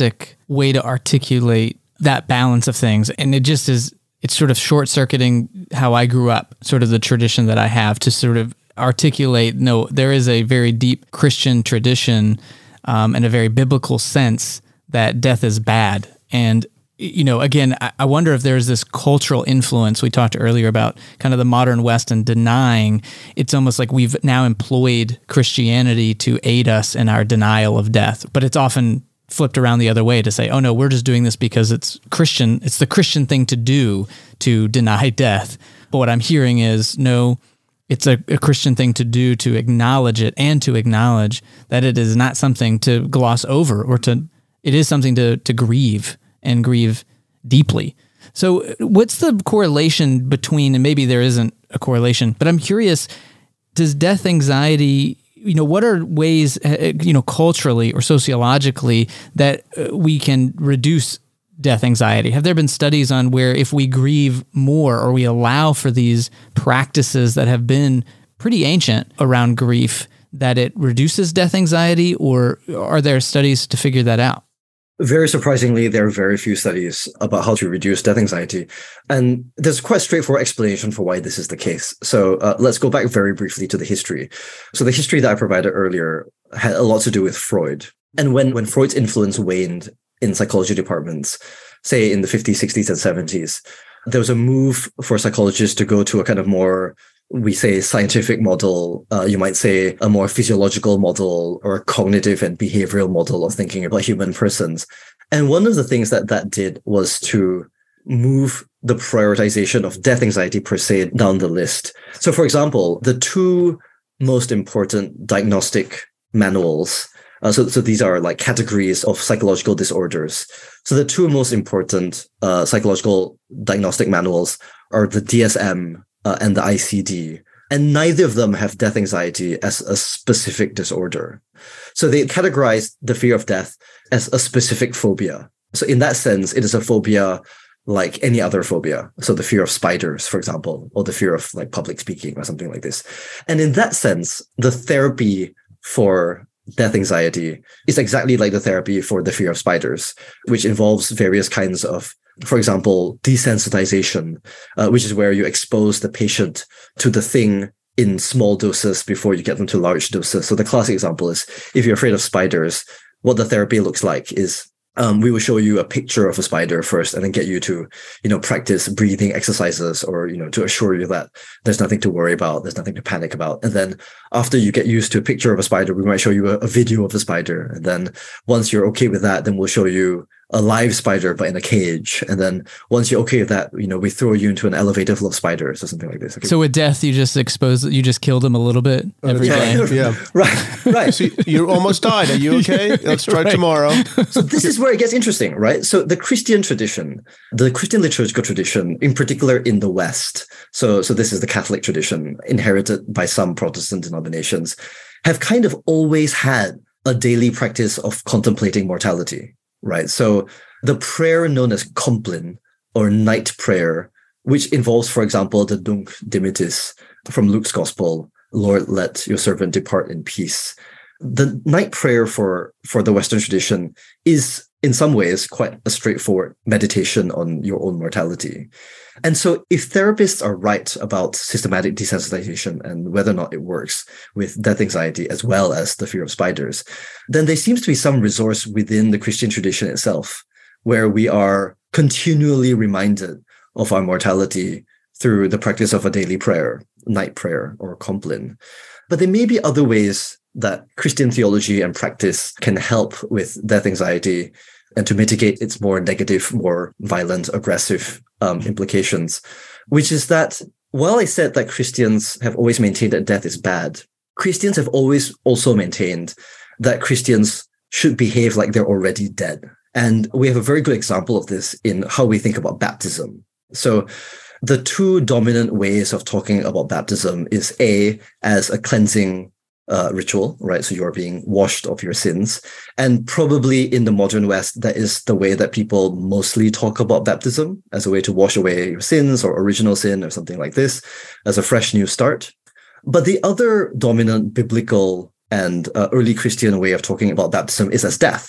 way to articulate that balance of things. And it just is, it's sort of short-circuiting how I grew up, sort of the tradition that I have to sort of articulate, no, there is a very deep Christian tradition um, and a very biblical sense that death is bad. And, you know, again, I, I wonder if there's this cultural influence. We talked earlier about kind of the modern West and denying. It's almost like we've now employed Christianity to aid us in our denial of death. But it's often flipped around the other way to say, oh no, we're just doing this because it's Christian. It's the Christian thing to do to deny death. But what I'm hearing is, no, it's a, a Christian thing to do to acknowledge it and to acknowledge that it is not something to gloss over or to, it is something to, to grieve and grieve deeply. So what's the correlation between, and maybe there isn't a correlation, but I'm curious, does death anxiety, you know, what are ways, you know, culturally or sociologically that we can reduce death anxiety? Have there been studies on where if we grieve more or we allow for these practices that have been pretty ancient around grief, that it reduces death anxiety, or are there studies to figure that out? Very surprisingly, there are very few studies about how to reduce death anxiety. And there's quite a straightforward explanation for why this is the case. So uh, let's go back very briefly to the history. So the history that I provided earlier had a lot to do with Freud. And when, when Freud's influence waned in psychology departments, say in the fifties, sixties, and seventies, there was a move for psychologists to go to a kind of more, we say, scientific model, uh, you might say a more physiological model or a cognitive and behavioral model of thinking about human persons. And one of the things that that did was to move the prioritization of death anxiety per se down the list. So for example, the two most important diagnostic manuals, uh, so, so these are like categories of psychological disorders. So the two most important uh, psychological diagnostic manuals are the D S M Uh, and the I C D, and neither of them have death anxiety as a specific disorder. So they categorize the fear of death as a specific phobia. So in that sense, it is a phobia like any other phobia. So the fear of spiders, for example, or the fear of like public speaking or something like this. And in that sense, the therapy for death anxiety is exactly like the therapy for the fear of spiders, which involves various kinds of, for example, desensitization, uh, which is where you expose the patient to the thing in small doses before you get them to large doses. So the classic example is, if you're afraid of spiders, what the therapy looks like is um, we will show you a picture of a spider first and then get you to, you know, practice breathing exercises or, you know, to assure you that there's nothing to worry about, there's nothing to panic about. And then after you get used to a picture of a spider, we might show you a, a video of the spider. And then once you're okay with that, then we'll show you a live spider, but in a cage. And then once you're okay with that, you know, we throw you into an elevator full of spiders or something like this. Okay. So with death, you just expose, you just killed them a little bit every day. Yeah. Right. Right. So you almost died. Are you okay? Let's try Right. tomorrow. So this is where it gets interesting, right? So the Christian tradition, the Christian liturgical tradition, in particular in the West, so, so this is the Catholic tradition inherited by some Protestant denominations, have kind of always had a daily practice of contemplating mortality. Right. So the prayer known as Compline or night prayer, which involves, for example, the Nunc Dimittis from Luke's Gospel, Lord, let your servant depart in peace. The night prayer for, for the Western tradition is in some ways quite a straightforward meditation on your own mortality. And so if therapists are right about systematic desensitization and whether or not it works with death anxiety as well as the fear of spiders, then there seems to be some resource within the Christian tradition itself where we are continually reminded of our mortality through the practice of a daily prayer, night prayer, or Compline. But there may be other ways that Christian theology and practice can help with death anxiety and to mitigate its more negative, more violent, aggressive um, implications, which is that while I said that Christians have always maintained that death is bad, Christians have always also maintained that Christians should behave like they're already dead. And we have a very good example of this in how we think about baptism. So the two dominant ways of talking about baptism is A, as a cleansing Uh, ritual, right? So you're being washed of your sins. And probably in the modern West, that is the way that people mostly talk about baptism, as a way to wash away your sins or original sin or something like this, as a fresh new start. But the other dominant biblical and uh, early Christian way of talking about baptism is as death,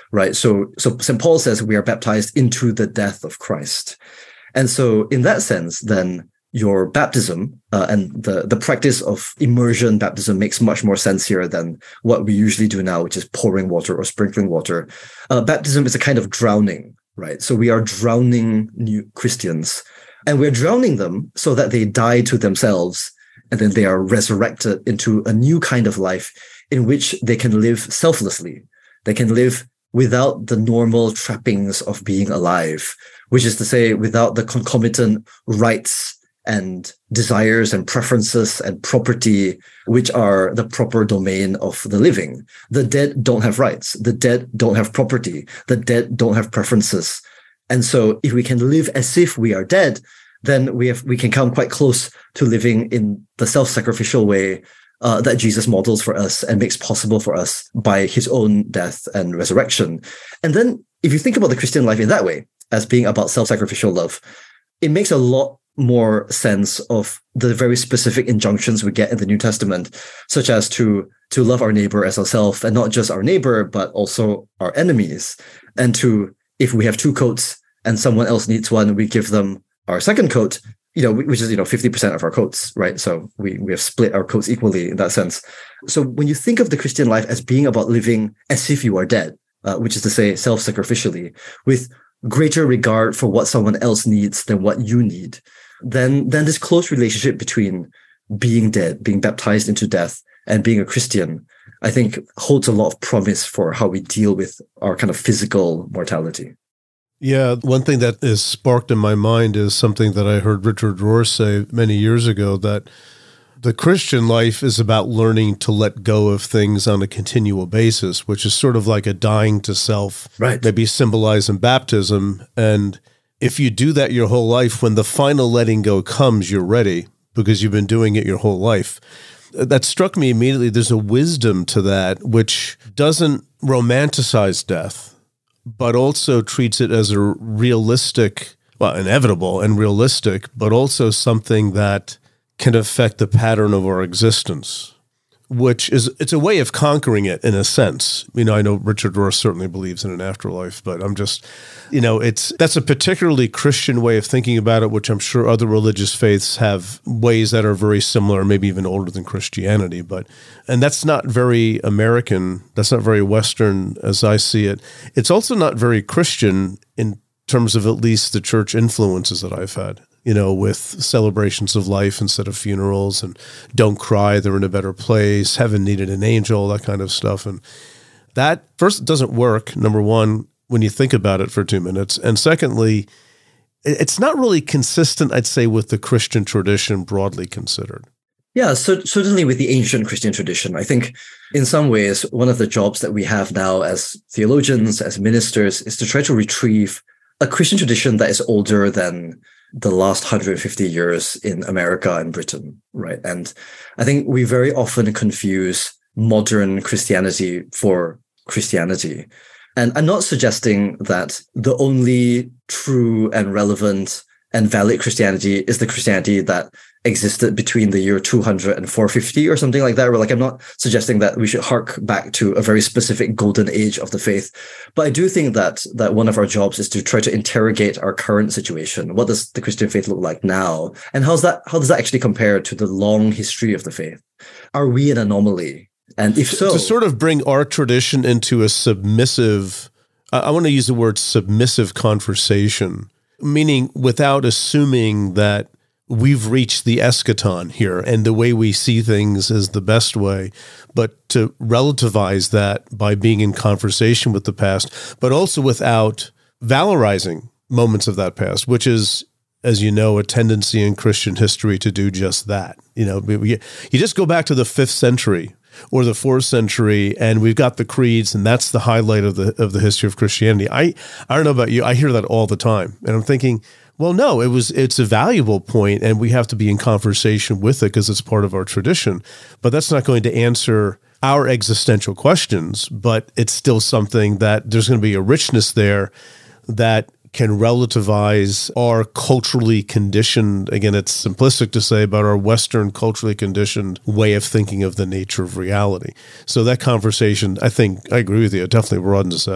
right? So, so Saint Paul says we are baptized into the death of Christ. And so in that sense, then your baptism uh, and the, the practice of immersion baptism makes much more sense here than what we usually do now, which is pouring water or sprinkling water. Uh, baptism is a kind of drowning, right? So we are drowning new Christians, and we're drowning them so that they die to themselves, and then they are resurrected into a new kind of life in which they can live selflessly. They can live without the normal trappings of being alive, which is to say, without the concomitant rights and desires and preferences and property, which are the proper domain of the living. The dead don't have rights. The dead don't have property. The dead don't have preferences. And so if we can live as if we are dead, then we have we can come quite close to living in the self-sacrificial way uh, that Jesus models for us and makes possible for us by his own death and resurrection. And then if you think about the Christian life in that way, as being about self-sacrificial love, it makes a lot more sense of the very specific injunctions we get in the New Testament, such as to to love our neighbor as ourselves, and not just our neighbor, but also our enemies. And to, if we have two coats and someone else needs one, we give them our second coat, you know, which is, you know, fifty percent of our coats, right? So we, we have split our coats equally in that sense. So when you think of the Christian life as being about living as if you are dead, uh, which is to say self-sacrificially, with greater regard for what someone else needs than what you need, then, then this close relationship between being dead, being baptized into death, and being a Christian, I think holds a lot of promise for how we deal with our kind of physical mortality. Yeah, one thing that is sparked in my mind is something that I heard Richard Rohr say many years ago, that the Christian life is about learning to let go of things on a continual basis, which is sort of like a dying to self, right? Maybe symbolized in baptism. And if you do that your whole life, when the final letting go comes, you're ready because you've been doing it your whole life. That struck me immediately. There's a wisdom to that which doesn't romanticize death, but also treats it as a realistic, well, inevitable and realistic, but also something that can affect the pattern of our existence, which is, it's a way of conquering it in a sense. You know, I know Richard Rohr certainly believes in an afterlife, but I'm just, you know, it's, that's a particularly Christian way of thinking about it, which I'm sure other religious faiths have ways that are very similar, maybe even older than Christianity. But, and that's not very American. That's not very Western as I see it. It's also not very Christian in terms of at least the church influences that I've had, you know, with celebrations of life instead of funerals, and don't cry, they're in a better place, heaven needed an angel, that kind of stuff. And that, first, it doesn't work, number one, when you think about it for two minutes. And secondly, it's not really consistent, I'd say, with the Christian tradition broadly considered. Yeah, so certainly with the ancient Christian tradition, I think in some ways, one of the jobs that we have now as theologians, as ministers, is to try to retrieve a Christian tradition that is older than the last one hundred fifty years in America and Britain, right? And I think we very often confuse modern Christianity for Christianity. And I'm not suggesting that the only true and relevant and valid Christianity is the Christianity that existed between the year two hundred and four fifty or something like that. Or like, I'm not suggesting that we should hark back to a very specific golden age of the faith. But I do think that that one of our jobs is to try to interrogate our current situation. What does the Christian faith look like now? And how's that, how does that actually compare to the long history of the faith? Are we an anomaly? And if so, to sort of bring our tradition into a submissive, I want to use the word submissive conversation, meaning without assuming that we've reached the eschaton here and the way we see things is the best way, but to relativize that by being in conversation with the past, but also without valorizing moments of that past, which is, as you know, a tendency in Christian history to do just that. You know, we, you just go back to the fifth century or the fourth century, and we've got the creeds, and that's the highlight of the of the history of Christianity. I I don't know about you, I hear that all the time, and I'm thinking, well, no, it was it's a valuable point, and we have to be in conversation with it because it's part of our tradition. But that's not going to answer our existential questions. But it's still something that there's going to be a richness there that can relativize our culturally conditioned, again, it's simplistic to say, but our Western culturally conditioned way of thinking of the nature of reality. So that conversation, I think, I agree with you, it definitely broadens us out.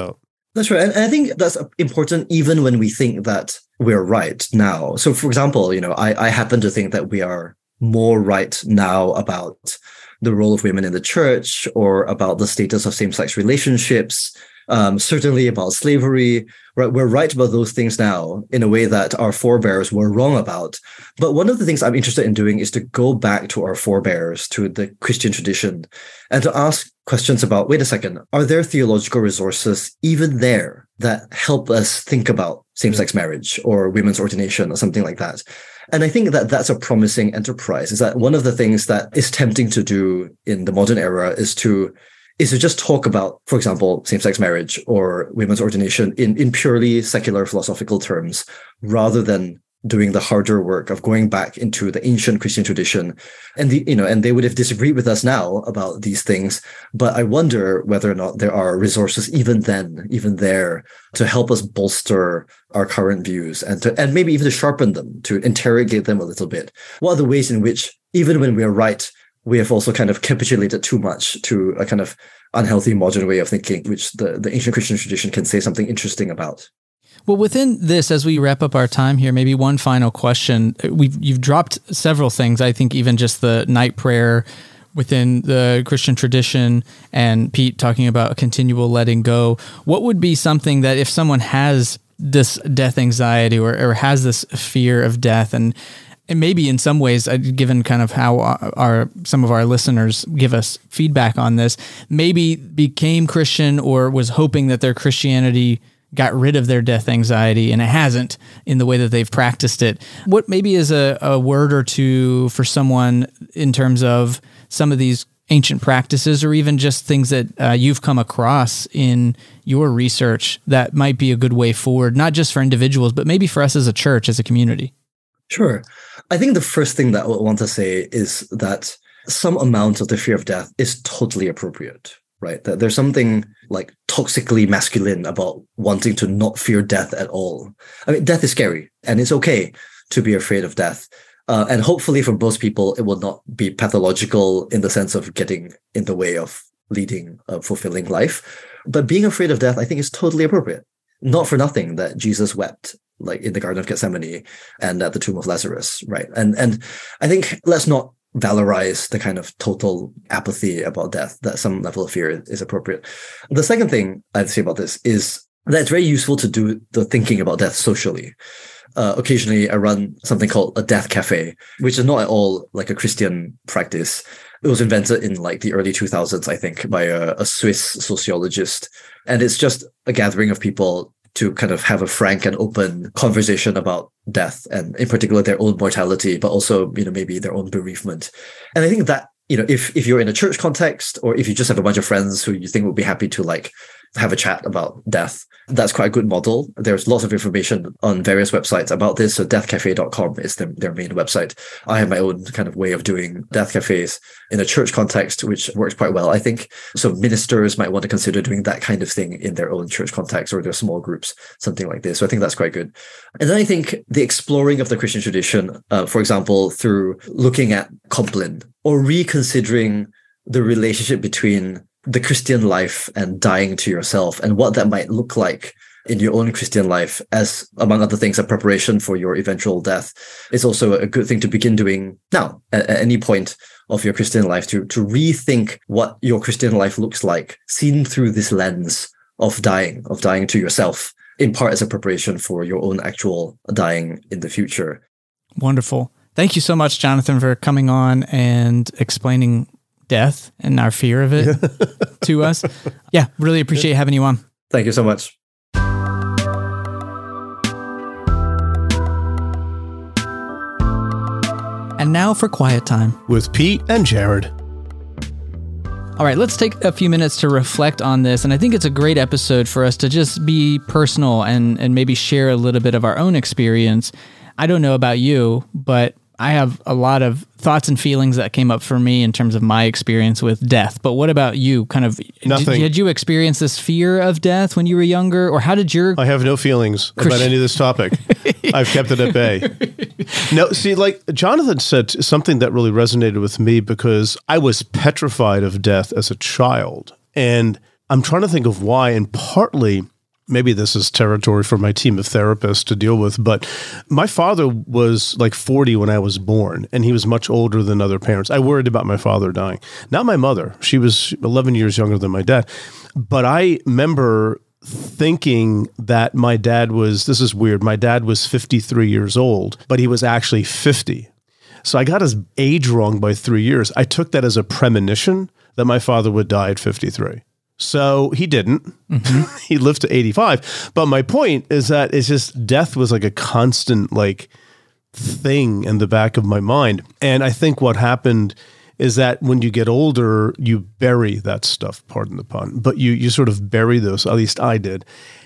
That's right. And I think that's important even when we think that we're right now. So, for example, you know, I, I happen to think that we are more right now about the role of women in the church or about the status of same-sex relationships, um, certainly about slavery. Right? We're right about those things now in a way that our forebears were wrong about. But one of the things I'm interested in doing is to go back to our forebears, to the Christian tradition, and to ask questions about, wait a second, are there theological resources even there that help us think about same-sex marriage or women's ordination or something like that? And I think that that's a promising enterprise. Is that one of the things that is tempting to do in the modern era is to is to just talk about, for example, same-sex marriage or women's ordination in, in purely secular philosophical terms, rather than doing the harder work of going back into the ancient Christian tradition. And the, you know, and they would have disagreed with us now about these things. But I wonder whether or not there are resources even then, even there, to help us bolster our current views and to, and maybe even to sharpen them, to interrogate them a little bit. What are the ways in which, even when we're right, we have also kind of capitulated too much to a kind of unhealthy modern way of thinking, which the, the ancient Christian tradition can say something interesting about. Well, within this, as we wrap up our time here, maybe one final question. We've you've dropped several things. I think even just the night prayer within the Christian tradition, and Pete talking about a continual letting go. What would be something that if someone has this death anxiety or, or has this fear of death, and and maybe in some ways, given kind of how our some of our listeners give us feedback on this, maybe became Christian or was hoping that their Christianity got rid of their death anxiety, and it hasn't in the way that they've practiced it. What maybe is a, a word or two for someone in terms of some of these ancient practices, or even just things that uh, you've come across in your research that might be a good way forward, not just for individuals, but maybe for us as a church, as a community? Sure. I think the first thing that I want to say is that some amount of the fear of death is totally appropriate. Right? That there's something like toxically masculine about wanting to not fear death at all. I mean, death is scary, and it's okay to be afraid of death. Uh, and hopefully for most people, it will not be pathological in the sense of getting in the way of leading a fulfilling life. But being afraid of death, I think, is totally appropriate. Not for nothing that Jesus wept, like in the Garden of Gethsemane and at the tomb of Lazarus, right? And and I think let's not valorize the kind of total apathy about death, that some level of fear is appropriate. The second thing I'd say about this is that it's very useful to do the thinking about death socially. Uh, occasionally, I run something called a death cafe, which is not at all like a Christian practice. It was invented in like the early two thousands, I think, by a, a Swiss sociologist. And it's just a gathering of people to kind of have a frank and open conversation about death, and in particular their own mortality, but also, you know, maybe their own bereavement. And I think that, you know, if if you're in a church context, or if you just have a bunch of friends who you think would be happy to like have a chat about death, that's quite a good model. There's lots of information on various websites about this. So death cafe dot com is their, their main website. I have my own kind of way of doing death cafes in a church context, which works quite well, I think. So ministers might want to consider doing that kind of thing in their own church context or their small groups, something like this. So I think that's quite good. And then I think the exploring of the Christian tradition, uh, for example, through looking at Compline or reconsidering the relationship between the Christian life and dying to yourself, and what that might look like in your own Christian life as, among other things, a preparation for your eventual death, is also a good thing to begin doing now at, at any point of your Christian life, to, to rethink what your Christian life looks like, seen through this lens of dying, of dying to yourself, in part as a preparation for your own actual dying in the future. Wonderful. Thank you so much, Jonathan, for coming on and explaining death and our fear of it to us. Yeah, really appreciate having you on. Thank you so much. And now for Quiet Time with Pete and Jared. All right, let's take a few minutes to reflect on this. And I think it's a great episode for us to just be personal and, and maybe share a little bit of our own experience. I don't know about you, but I have a lot of thoughts and feelings that came up for me in terms of my experience with death. But what about you? Kind of, Nothing. Did, did you experience this fear of death when you were younger, or how did your... I have no feelings Christ- about any of this topic. I've kept it at bay. No, see, like Jonathan said something that really resonated with me, because I was petrified of death as a child. And I'm trying to think of why. And partly maybe this is territory for my team of therapists to deal with, but my father was like forty when I was born, and he was much older than other parents. I worried about my father dying. Not my mother. She was eleven years younger than my dad. But I remember thinking that my dad was, this is weird, my dad was fifty-three years old, but he was actually fifty. So I got his age wrong by three years. I took that as a premonition that my father would die at fifty-three. So he didn't. Mm-hmm. He lived to eighty-five. But my point is that it's just death was like a constant like thing in the back of my mind. And I think what happened is that when you get older, you bury that stuff, pardon the pun, but you you sort of bury those, at least I did.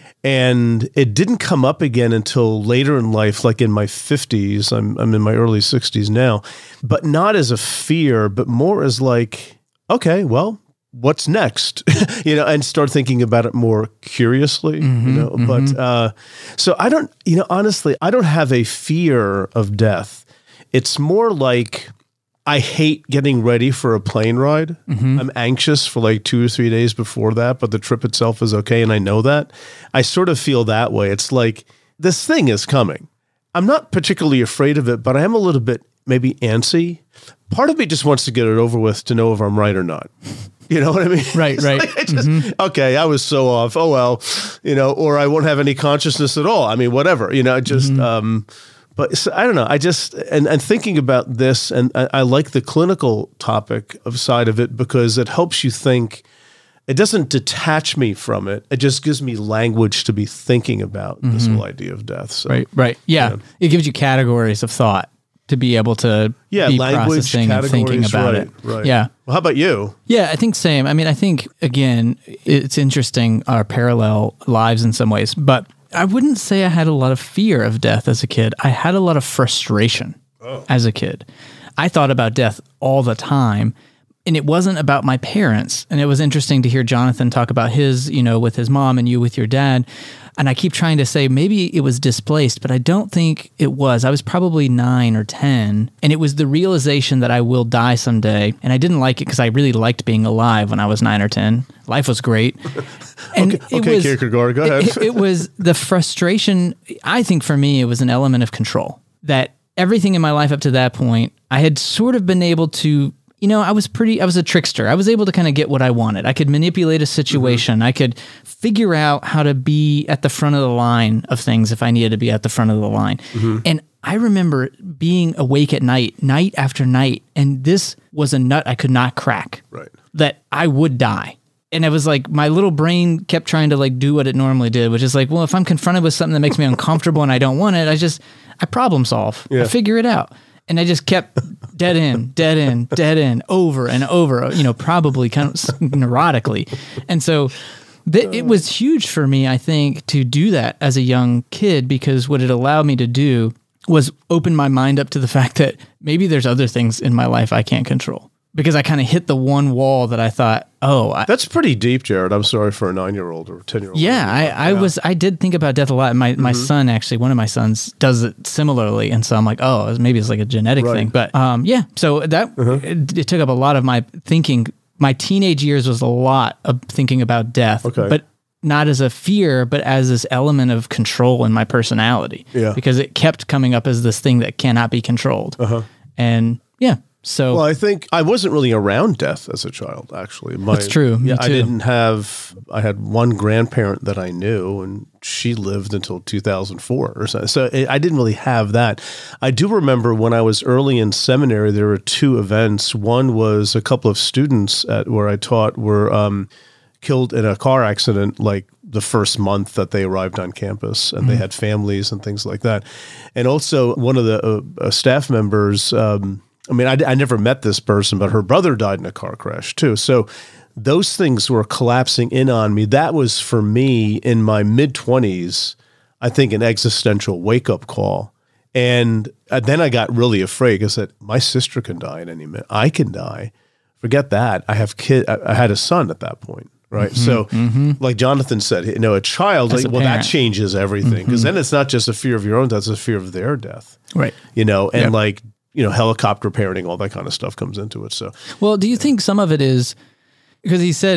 And it didn't come up again until later in life, like in my fifties. I'm I'm in my early sixties now, but not as a fear, but more as like, okay, well, what's next? you know, and start thinking about it more curiously, mm-hmm, you know, mm-hmm. but, uh, so I don't, you know, honestly, I don't have a fear of death. It's more like I hate getting ready for a plane ride. Mm-hmm. I'm anxious for like two or three days before that, but the trip itself is okay. And I know that. I sort of feel that way. It's like, this thing is coming. I'm not particularly afraid of it, but I am a little bit maybe antsy. Part of me just wants to get it over with to know if I'm right or not. You know what I mean? Right, right. Like I just, mm-hmm. Okay, I was so off. Oh, well, you know, or I won't have any consciousness at all. I mean, whatever, you know, just, mm-hmm. um, but so, I don't know. I just, and, and thinking about this, and I, I like the clinical topic of side of it because it helps you think. It doesn't detach me from it. It just gives me language to be thinking about mm-hmm. this whole idea of death. So, right, right. Yeah. yeah. It gives you categories of thought to be able to yeah, be language, processing and thinking about right, it. Right. Yeah. Well, how about you? Yeah, I think same. I mean, I think, again, it's interesting our parallel lives in some ways, but I wouldn't say I had a lot of fear of death as a kid. I had a lot of frustration oh. as a kid. I thought about death all the time, and it wasn't about my parents. And it was interesting to hear Jonathan talk about his, you know, with his mom and you with your dad. And I keep trying to say maybe it was displaced, but I don't think it was. I was probably nine or ten, and it was the realization that I will die someday. And I didn't like it because I really liked being alive when I was nine or ten. Life was great. And okay, okay was, Kierkegaard, go ahead. it, it was the frustration. I think for me, it was an element of control. That everything in my life up to that point, I had sort of been able to, you know, I was pretty, I was a trickster. I was able to kind of get what I wanted. I could manipulate a situation. Mm-hmm. I could figure out how to be at the front of the line of things if I needed to be at the front of the line. Mm-hmm. And I remember being awake at night, night after night, and this was a nut I could not crack. Right. That I would die. And it was like my little brain kept trying to like do what it normally did, which is like, well, if I'm confronted with something that makes me uncomfortable and I don't want it, I just, I problem solve. Yeah. I figure it out. And I just kept dead in, dead in, dead in, over and over, you know, probably kind of neurotically. And so th- it was huge for me, I think, to do that as a young kid, because what it allowed me to do was open my mind up to the fact that maybe there's other things in my life I can't control. Because I kind of hit the one wall that I thought, oh, I, that's pretty deep, Jared. I'm sorry for a nine-year-old or ten-year-old. Yeah, I, I yeah. was. I did think about death a lot. My mm-hmm. my son, actually, one of my sons does it similarly, and so I'm like, oh, maybe it's like a genetic right. thing. But um, yeah, so that uh-huh. it, it took up a lot of my thinking. My teenage years was a lot of thinking about death, okay. but not as a fear, but as this element of control in my personality. Yeah, because it kept coming up as this thing that cannot be controlled. Uh-huh. And yeah. So, well, I think I wasn't really around death as a child, actually. My, that's true. Me yeah, too. I didn't have, I had one grandparent that I knew, and she lived until two thousand four or so. So it, I didn't really have that. I do remember when I was early in seminary, there were two events. One was a couple of students at where I taught were um, killed in a car accident, like the first month that they arrived on campus, and mm-hmm. they had families and things like that. And also one of the uh, uh, staff members, um, I mean, I, I never met this person, but her brother died in a car crash too. So those things were collapsing in on me. That was for me in my mid-twenties, I think, an existential wake-up call. And then I got really afraid because I said, my sister can die at any minute. I can die. Forget that. I have kid. I had a son at that point, right? Mm-hmm, so mm-hmm. like Jonathan said, you know, a child, like, a well, that changes everything, because mm-hmm. then it's not just a fear of your own death, it's a fear of their death. Right. You know, and yep. like, you know, helicopter parenting, all that kind of stuff comes into it. So, well, do you think some of it is because he said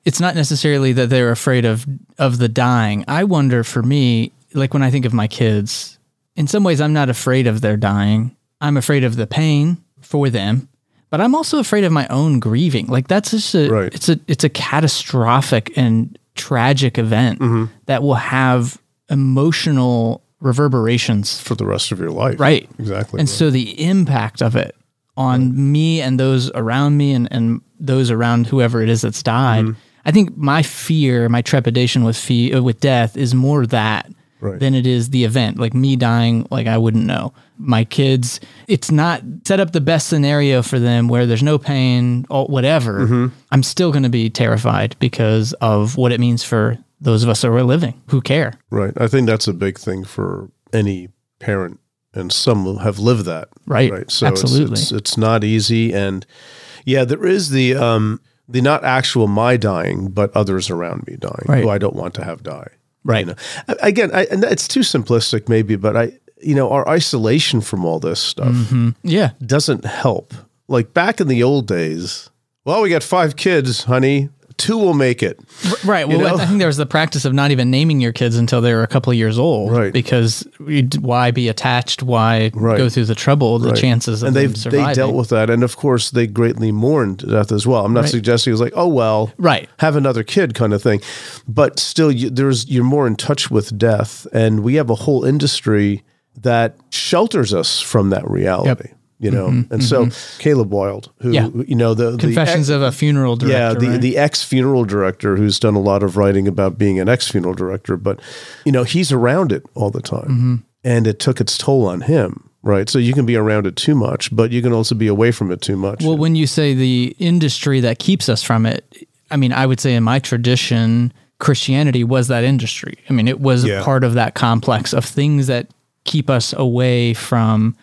it's not necessarily that they're afraid of of the dying. I wonder, for me, like when I think of my kids, in some ways I'm not afraid of their dying. I'm afraid of the pain for them, but I'm also afraid of my own grieving. Like that's just a Right. it's a it's a catastrophic and tragic event Mm-hmm. that will have emotional reverberations. For the rest of your life. Right. Exactly. And right. so the impact of it on me and those around me and, and those around whoever it is that's died, Mm-hmm. I think my fear, my trepidation with fe- uh, with death is more that Right. than it is the event. Like me dying, like I wouldn't know. My kids, it's not set up the best scenario for them where there's no pain or whatever. Mm-hmm. I'm still going to be terrified because of what it means for those of us who are living, who care. Right. I think that's a big thing for any parent, and some have lived that. Right. Right. So Absolutely. It's, it's, it's not easy. And yeah, there is the, um, the not actual my dying, but others around me dying Right. who I don't want to have die. Right. You know? A- Again, I, and it's too simplistic maybe, but I, you know, our isolation from all this stuff Mm-hmm. Yeah. doesn't help. Like back in the old days, well, we got five kids, honey. Two will make it. Right. Well, You know? I think there was the practice of not even naming your kids until they were a couple of years old. Right. Because you'd- why be attached? Why Right. go through the trouble? The Right. chances of and them they've surviving. they dealt with that, and of course they greatly mourned death as well. I'm not Right. suggesting it was like, oh well, Right. have another kid kind of thing, but still, you, there's you're more in touch with death, and we have a whole industry that shelters us from that reality. You know, and so Caleb Wilde, who Mm-hmm. Yeah. you know the Confessions the, of a Funeral Director. yeah, the, right? the ex-funeral director who's done a lot of writing about being an ex-funeral director, but, you know, he's around it all the time. Mm-hmm. And it took its toll on him, right? So you can be around it too much, but you can also be away from it too much. Well, when you say the industry that keeps us from it, I mean, I would say in my tradition, Christianity was that industry. I mean, it was Yeah. a part of that complex of things that keep us away from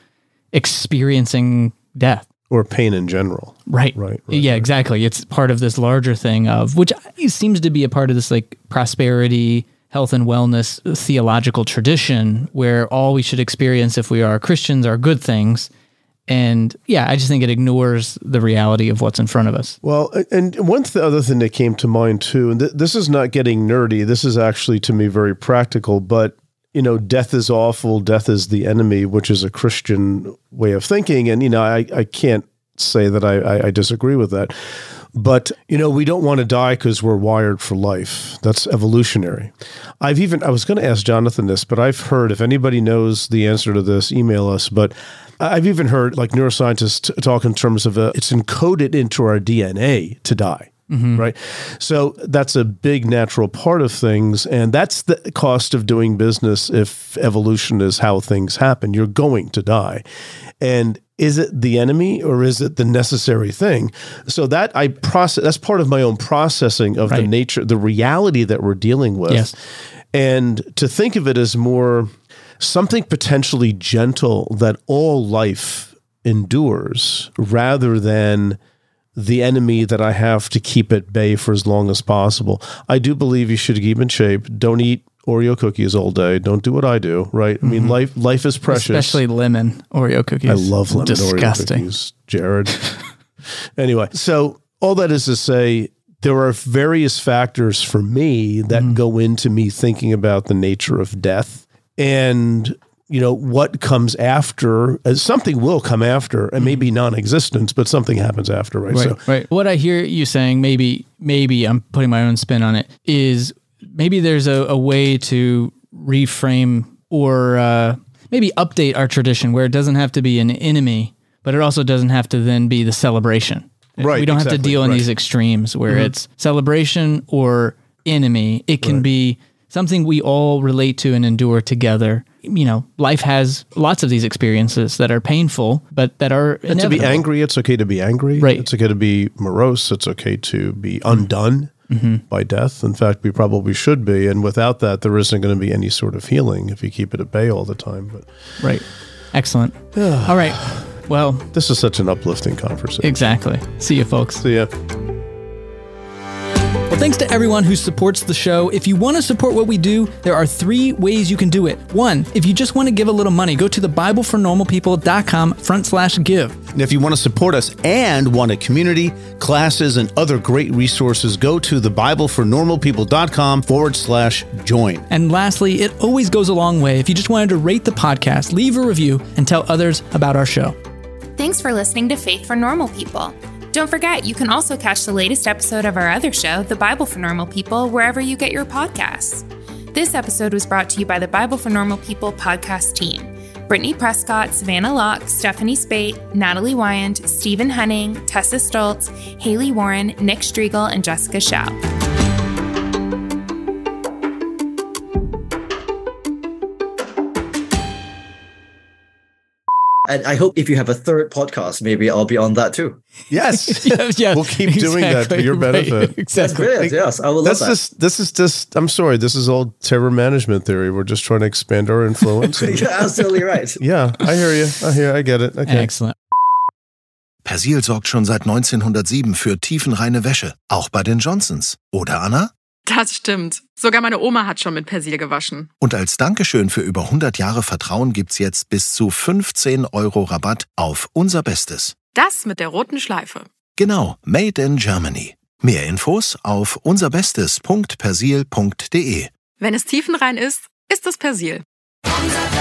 experiencing death. or pain in general. Right. Right, right, yeah, right. exactly. It's part of this larger thing of, which seems to be a part of this like prosperity, health and wellness theological tradition where all we should experience if we are Christians are good things. And yeah, I just think it ignores the reality of what's in front of us. Well, and one th- other thing that came to mind too, and th- this is not getting nerdy, this is actually to me very practical, but you know, death is awful, death is the enemy, which is a Christian way of thinking. And, you know, I, I can't say that I, I, I disagree with that. But, you know, we don't want to die because we're wired for life. That's evolutionary. I've even, I was going to ask Jonathan this, but I've heard, if anybody knows the answer to this, email us. But I've even heard like neuroscientists talk in terms of a, it's encoded into our D N A to die. Mm-hmm. Right. So that's a big natural part of things. And that's the cost of doing business if evolution is how things happen. You're going to die. And is it the enemy or is it the necessary thing? So that I process, that's part of my own processing of Right. the nature, the reality that we're dealing with. Yes. And to think of it as more something potentially gentle that all life endures rather than the enemy that I have to keep at bay for as long as possible. I do believe you should keep in shape. Don't eat Oreo cookies all day. Don't do what I do, right? I mean, life life is precious. Especially lemon Oreo cookies. I love lemon Disgusting. Oreo cookies, Jared. Anyway, so all that is to say, there are various factors for me that Mm. go into me thinking about the nature of death and, you know, what comes after. Uh, something will come after, and maybe non-existence, but something happens after, right? Right, So, right. What I hear you saying, maybe, maybe I'm putting my own spin on it, is maybe there's a, a way to reframe or uh, maybe update our tradition where it doesn't have to be an enemy, but it also doesn't have to then be the celebration. Right, We don't have to exactly, deal in right. these extremes where Mhm. it's celebration or enemy. It can Right. be something we all relate to and endure together. You know, life has lots of these experiences that are painful, but that are and to be inevitable. angry, it's okay to be angry. Right. It's okay to be morose. It's okay to be undone Mm-hmm. by death. In fact, we probably should be. And without that, there isn't going to be any sort of healing if you keep it at bay all the time. But Right. Excellent. All right. Well, this is such an uplifting conversation. exactly. See you, folks. See ya. Und Thanks to everyone who supports the show. If you want to support what we do, there are three ways you can do it. One, if you just want to give a little money, go to the bible for normal people dot com front slash give. And if you want to support us and want a community, classes, and other great resources, go to the bible for normal people dot com forward slash join. And lastly, it always goes a long way if you just wanted to rate the podcast, leave a review, and tell others about our show. Thanks for listening to Faith for Normal People. Don't forget, you can also catch the latest episode of our other show, The Bible for Normal People, wherever you get your podcasts. This episode was brought to you by the Bible for Normal People podcast team. Brittany Prescott, Savannah Locke, Stephanie Spate, Natalie Wyand, Stephen Hunning, Tessa Stoltz, Haley Warren, Nick Striegel, and Jessica Schau. And I hope if you have a third podcast, maybe I'll be on that too. Yes. yes, yes, we'll keep doing that for your benefit. Right. Exactly. That's great. Yes, I will love That's that. just, this is just, I'm sorry, this is all terror management theory. We're just trying to expand our influence. You're absolutely right. Yeah, I hear you. I hear, I get it. Okay. Excellent. Persil sorgt schon seit neunzehnhundertsieben für tiefenreine Wäsche, auch bei den Johnsons. Oder, Anna? Das stimmt. Sogar meine Oma hat schon mit Persil gewaschen. Und als Dankeschön für über hundert Jahre Vertrauen gibt's jetzt bis zu fünfzehn Euro Rabatt auf unser Bestes. Das mit der roten Schleife. Genau, Made in Germany. Mehr Infos auf unserbestes punkt persil punkt de. Wenn es tiefenrein ist, ist es Persil. Unser